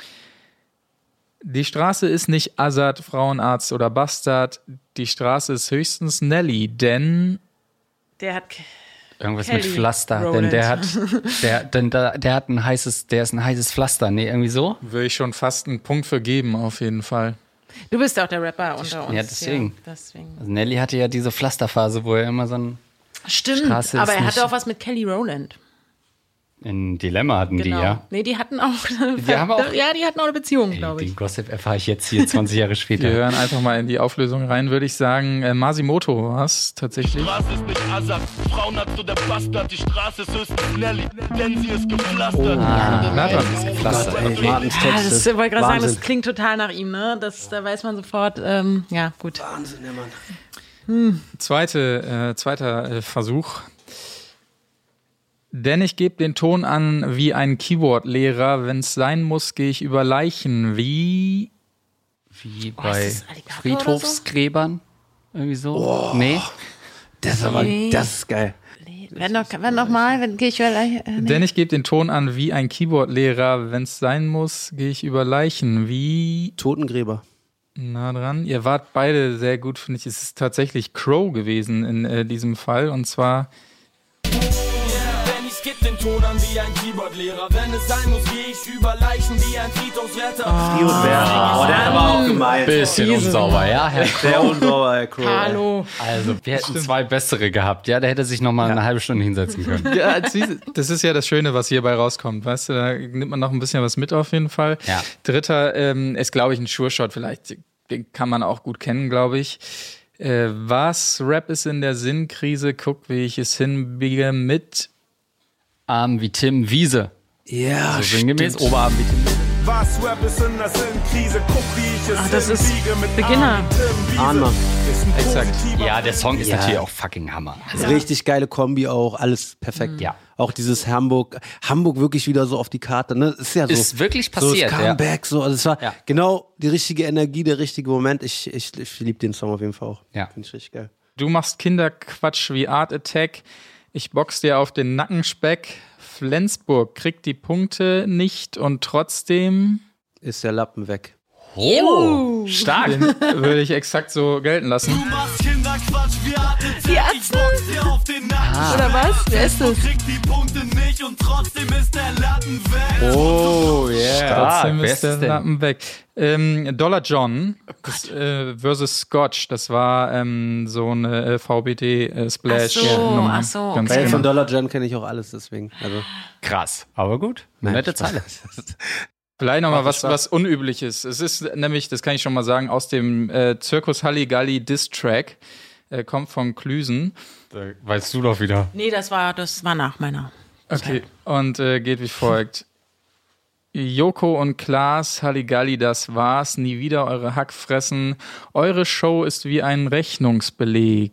Speaker 4: Die Straße ist nicht Azad, Frauenarzt oder Bastard. Die Straße ist höchstens Nelly, denn
Speaker 1: der hat
Speaker 3: irgendwas
Speaker 1: Kelly
Speaker 3: mit Pflaster,
Speaker 1: Rowland.
Speaker 3: denn der hat, der, denn der, der hat ein heißes, der ist ein heißes Pflaster, nee, irgendwie so.
Speaker 4: Würde ich schon fast einen Punkt für geben, auf jeden Fall.
Speaker 1: Du bist auch der Rapper unter uns.
Speaker 3: Ja, deswegen.
Speaker 1: Ja, deswegen.
Speaker 3: Also Nelly hatte ja diese Pflasterphase, wo er immer so ein
Speaker 1: Stimmt,
Speaker 3: Straße
Speaker 1: aber er
Speaker 3: nicht-
Speaker 1: hatte auch was mit Kelly Rowland.
Speaker 3: ein Dilemma hatten die,
Speaker 1: Genau.
Speaker 3: ja.
Speaker 1: Nee, die hatten auch,
Speaker 3: Die haben auch-
Speaker 1: ja, die hatten auch eine Beziehung,
Speaker 3: Ey,
Speaker 1: glaube ich.
Speaker 3: den Gossip erfahre ich jetzt hier zwanzig Jahre später.
Speaker 4: Wir hören einfach mal in die Auflösung rein, würde ich sagen. Äh, Masimoto war es tatsächlich.
Speaker 5: Die Straße ist nicht Azad, Frauenarzt oder Bastard. Die Straße ist höchstens Nelly, denn sie ist gepflastert.
Speaker 3: Ah,
Speaker 4: Na dann.
Speaker 3: Pflaster.
Speaker 2: Ey, Martins
Speaker 1: Ja,
Speaker 2: Texte.
Speaker 1: das wollte ich gerade sagen,
Speaker 2: Wahnsinn.
Speaker 1: das klingt total nach ihm, ne? Das, da weiß man sofort, ähm, ja, gut.
Speaker 2: Wahnsinn, der Mann.
Speaker 4: Zweite, äh, zweiter äh, Versuch. Denn ich gebe den Ton an wie ein Keyboard-Lehrer. Wenn es sein muss, gehe ich über Leichen. Wie?
Speaker 3: Wie
Speaker 1: Oh,
Speaker 3: bei
Speaker 1: ist das Alligator
Speaker 3: Friedhofsgräbern. Irgendwie so. Oh. Nee.
Speaker 2: Das ist aber,
Speaker 1: Nee.
Speaker 2: das ist geil.
Speaker 1: Wenn noch, wenn noch mal, wenn gehe ich gleich. Äh, nee.
Speaker 4: Denn ich gebe den Ton an wie ein Keyboard-Lehrer. Wenn es sein muss, gehe ich über Leichen. Wie?
Speaker 2: Totengräber.
Speaker 4: Nah dran. Ihr wart beide sehr gut, finde ich. Es ist tatsächlich Crow gewesen in äh, diesem Fall. Und zwar.
Speaker 5: Denn ich geb den Ton an wie ein Keyboard-Lehrer. Wenn es sein muss, gehe ich über Leichen wie ein Friedhofswärter.
Speaker 2: Frio und Werner. Oh, der hat aber auch gemeint.
Speaker 3: Bisschen unsauber, ja, Herr
Speaker 2: Sehr unsauber, Herr Crow.
Speaker 1: Hallo.
Speaker 3: Also, wir hätten zwei bessere gehabt, ja, der hätte sich noch mal eine halbe Stunde hinsetzen können.
Speaker 4: Ja, das ist ja das Schöne, was hierbei rauskommt. Weißt du, da nimmt man noch ein bisschen was mit auf jeden Fall.
Speaker 3: Ja.
Speaker 4: Dritter ähm, ist, glaube ich, ein Sure-Shot. Vielleicht, den kann man auch gut kennen, glaube ich. Äh, was Rap ist in der Sinnkrise? Guck, wie ich es hinbiege mit.
Speaker 3: Arm wie Tim Wiese.
Speaker 2: Ja,
Speaker 3: So sinngemäß,
Speaker 2: stimmt.
Speaker 3: Oberarm wie Tim Wiese.
Speaker 5: was, Rap ist in der Sinnkrise. Guck, wie ich es
Speaker 1: Ach, das ist
Speaker 5: hinbiege mit
Speaker 1: Beginner.
Speaker 2: Armer.
Speaker 4: Exakt.
Speaker 3: Ja, der Song ist
Speaker 2: Ja.
Speaker 3: natürlich auch fucking Hammer. Also,
Speaker 2: Richtig geile Kombi auch, alles perfekt.
Speaker 3: Ja.
Speaker 2: Auch dieses Hamburg, Hamburg wirklich wieder so auf die Karte, ne? Ist ja so.
Speaker 3: Ist wirklich
Speaker 2: So
Speaker 3: passiert,
Speaker 2: das
Speaker 3: ja.
Speaker 2: Comeback, so. Also es war
Speaker 3: Ja.
Speaker 2: genau die richtige Energie, der richtige Moment. Ich, ich, ich liebe den Song auf jeden Fall auch.
Speaker 3: Ja.
Speaker 2: Finde ich richtig geil.
Speaker 4: Du machst Kinderquatsch wie Art Attack. Ich box dir auf den Nackenspeck. Flensburg kriegt die Punkte nicht und trotzdem
Speaker 2: Ist der Lappen weg.
Speaker 3: Oh, stark.
Speaker 4: den würde ich exakt so gelten lassen.
Speaker 5: Du machst Kinderquatsch, wir atmen
Speaker 1: Die
Speaker 5: ich
Speaker 1: Atzen?
Speaker 5: box dir auf den Nacken.
Speaker 1: Oder was? Wer ist das?
Speaker 5: Kriegt die Punkte nicht und trotzdem ist der Lappen weg.
Speaker 2: Oh, yeah.
Speaker 4: Trotzdem
Speaker 3: wer
Speaker 4: ist
Speaker 3: ist
Speaker 4: der
Speaker 3: es denn?
Speaker 4: Lappen weg. Ähm, Dollar John das, äh, versus Scotch, das war ähm, so eine äh, V B D-Splash.
Speaker 1: Ach so, ach so,
Speaker 4: Ganz
Speaker 1: okay.
Speaker 2: Weil von
Speaker 4: genau.
Speaker 2: Dollar John kenne ich auch alles, deswegen. Also,
Speaker 3: Krass, aber gut.
Speaker 2: nein,
Speaker 3: Nette
Speaker 2: Spaß.
Speaker 3: Zeile.
Speaker 4: Vielleicht nochmal was,
Speaker 2: Spaß.
Speaker 4: was Unübliches. Es ist nämlich, das kann ich schon mal sagen, aus dem äh, Zirkus Halligalli Diss-Track. Äh, kommt von Klüsen.
Speaker 3: Weißt du doch wieder.
Speaker 1: Nee, das war, das war nach meiner.
Speaker 4: Okay, und äh, geht wie folgt. Joko und Klaas, Halligalli, das war's. Nie wieder eure Hackfressen. Eure Show ist wie ein Rechnungsbeleg.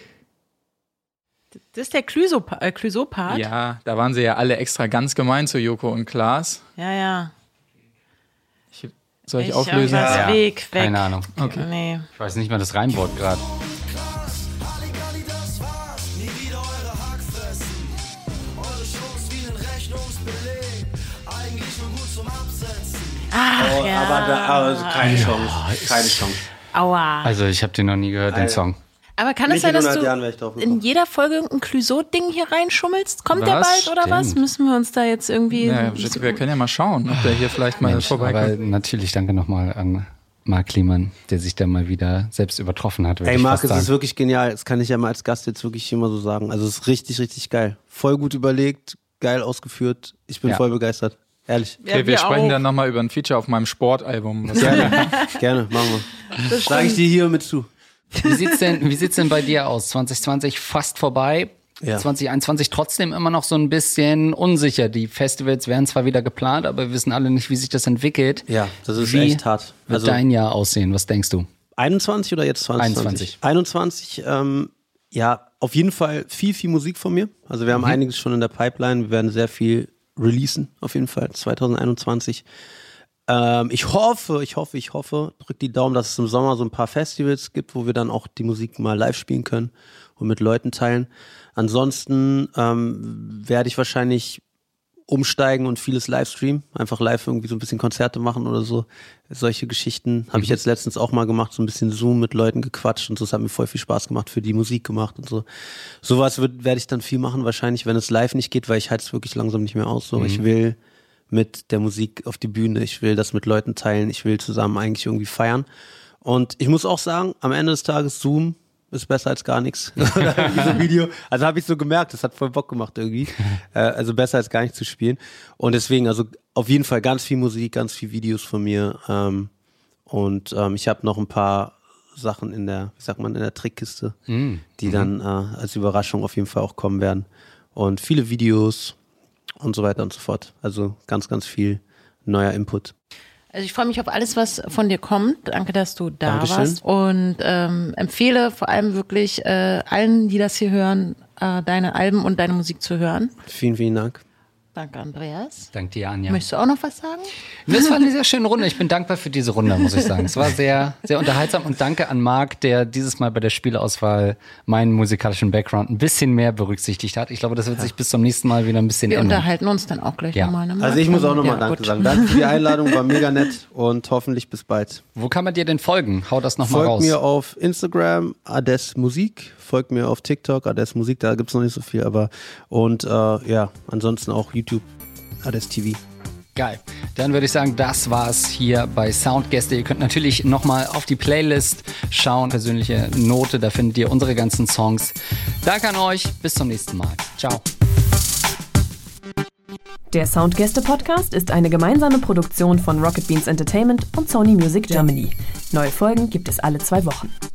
Speaker 1: Das ist der Clüso- äh, Clüso-Part?
Speaker 4: Ja, da waren sie ja alle extra ganz gemein zu Joko und Klaas.
Speaker 1: Ja, ja.
Speaker 4: Ich, soll ich, auflösen?
Speaker 1: irgendwas
Speaker 3: Ja.
Speaker 1: Weg, weg.
Speaker 3: Keine Ahnung.
Speaker 1: Okay. Nee.
Speaker 3: Ich weiß nicht mal das Reimwort gerade.
Speaker 1: Ach, ja.
Speaker 2: Aber da, also keine Chance. Keine Chance.
Speaker 1: Aua.
Speaker 3: Also ich habe den noch nie gehört, den
Speaker 2: Alter.
Speaker 3: Song.
Speaker 1: Aber kann es
Speaker 2: Nicht
Speaker 1: sein,
Speaker 2: in
Speaker 1: dass
Speaker 2: hundert
Speaker 1: du
Speaker 2: Jahren wäre ich drauf
Speaker 1: in
Speaker 2: gekommen.
Speaker 1: jeder Folge irgendein Clüso-Ding hier reinschummelst? Kommt der
Speaker 4: Was?
Speaker 1: bald oder was?
Speaker 3: Stimmt.
Speaker 1: Müssen wir uns da jetzt irgendwie...
Speaker 4: Ja, wir können ja mal schauen, ob der hier vielleicht mal
Speaker 3: Mensch, aber
Speaker 4: vorbeikommt.
Speaker 3: natürlich danke nochmal an Marc Liemann, der sich da mal wieder selbst übertroffen hat. würde
Speaker 2: Ey,
Speaker 3: ich
Speaker 2: Marc,
Speaker 3: fast
Speaker 2: es ist
Speaker 3: sagen.
Speaker 2: wirklich genial. Das kann ich ja mal als Gast jetzt wirklich immer so sagen. Also es ist richtig, richtig geil. Voll gut überlegt, geil ausgeführt. Ich bin
Speaker 3: Ja.
Speaker 2: voll begeistert. Ehrlich.
Speaker 1: Ja,
Speaker 4: Okay, wir
Speaker 1: wir
Speaker 4: sprechen
Speaker 1: auch.
Speaker 4: dann nochmal über ein Feature auf meinem Sportalbum. Was
Speaker 2: Gerne, gerne, machen wir. Sag ich dir hier mit zu.
Speaker 3: Wie sieht's denn, wie sieht's denn bei dir aus? zwanzig zwanzig fast vorbei.
Speaker 2: Ja.
Speaker 3: zwanzig einundzwanzig trotzdem immer noch so ein bisschen unsicher. Die Festivals werden zwar wieder geplant, aber wir wissen alle nicht, wie sich das entwickelt.
Speaker 2: Ja, das ist
Speaker 3: Wie
Speaker 2: echt hart.
Speaker 3: wird
Speaker 2: Also
Speaker 3: dein Jahr aussehen? Was denkst du?
Speaker 2: einundzwanzig oder jetzt zwanzig zwanzig? einundzwanzig, ähm, ja, auf jeden Fall viel, viel Musik von mir. Also wir haben einiges schon in der Pipeline. Wir werden sehr viel releasen, auf jeden Fall, zwanzig einundzwanzig. Ähm, ich hoffe, ich hoffe, ich hoffe, drück die Daumen, dass es im Sommer so ein paar Festivals gibt, wo wir dann auch die Musik mal live spielen können und mit Leuten teilen. Ansonsten ähm, werde ich wahrscheinlich umsteigen und vieles live streamen, einfach live irgendwie so ein bisschen Konzerte machen oder so. Solche Geschichten habe ich jetzt letztens auch mal gemacht, so ein bisschen Zoom mit Leuten gequatscht und so. Das hat mir voll viel Spaß gemacht, für die Musik gemacht und so. Sowas wird, werde ich dann viel machen wahrscheinlich, wenn es live nicht geht, weil ich halte es wirklich langsam nicht mehr aus. So, ich will mit der Musik auf die Bühne, ich will das mit Leuten teilen, ich will zusammen eigentlich irgendwie feiern. Und ich muss auch sagen, am Ende des Tages Zoom ist besser als gar nichts. Oder irgendwie so ein Video. Also habe ich so gemerkt, das hat voll Bock gemacht irgendwie. Äh, also besser als gar nicht zu spielen. Und deswegen, also auf jeden Fall ganz viel Musik, ganz viel Videos von mir. Ähm, und ähm, ich habe noch ein paar Sachen in der, wie sagt man, in der Trickkiste,
Speaker 3: Mm.
Speaker 2: die dann äh, als Überraschung auf jeden Fall auch kommen werden. Und viele Videos und so weiter und so fort. Also ganz, ganz viel neuer Input.
Speaker 1: Also ich freue mich auf alles, was von dir kommt. Danke, dass du da
Speaker 2: Dankeschön.
Speaker 1: warst. Und ähm, empfehle vor allem wirklich äh, allen, die das hier hören, äh, deine Alben und deine Musik zu hören.
Speaker 2: Vielen, vielen Dank.
Speaker 1: Danke, Andreas.
Speaker 3: Dank dir, Anja.
Speaker 1: Möchtest du auch noch was sagen?
Speaker 3: Das war eine sehr schöne Runde. Ich bin dankbar für diese Runde, muss ich sagen. Es war sehr, sehr unterhaltsam und danke an Marc, der dieses Mal bei der Spielauswahl meinen musikalischen Background ein bisschen mehr berücksichtigt hat. Ich glaube, das wird sich bis zum nächsten Mal wieder ein bisschen
Speaker 1: Wir
Speaker 3: ändern.
Speaker 1: unterhalten uns dann auch gleich
Speaker 3: Ja.
Speaker 1: nochmal. Ne?
Speaker 2: Also ich muss auch nochmal
Speaker 1: Ja,
Speaker 2: Danke
Speaker 1: gut.
Speaker 2: sagen. Danke für die Einladung, war mega nett und hoffentlich bis bald.
Speaker 3: Wo kann man dir denn folgen? Hau das nochmal
Speaker 2: Folgt
Speaker 3: raus.
Speaker 2: mir auf Instagram, Ades Musik, folgt mir auf TikTok, Ades Musik, da gibt's noch nicht so viel, aber und äh, ja, ansonsten auch YouTube, Ades T V.
Speaker 3: Geil. Dann würde ich sagen, das war's hier bei Soundgäste. Ihr könnt natürlich nochmal auf die Playlist schauen. Persönliche Note, da findet ihr unsere ganzen Songs. Danke an euch. Bis zum nächsten Mal. Ciao.
Speaker 6: Der Soundgäste-Podcast ist eine gemeinsame Produktion von Rocket Beans Entertainment und Sony Music Germany. Neue Folgen gibt es alle zwei Wochen.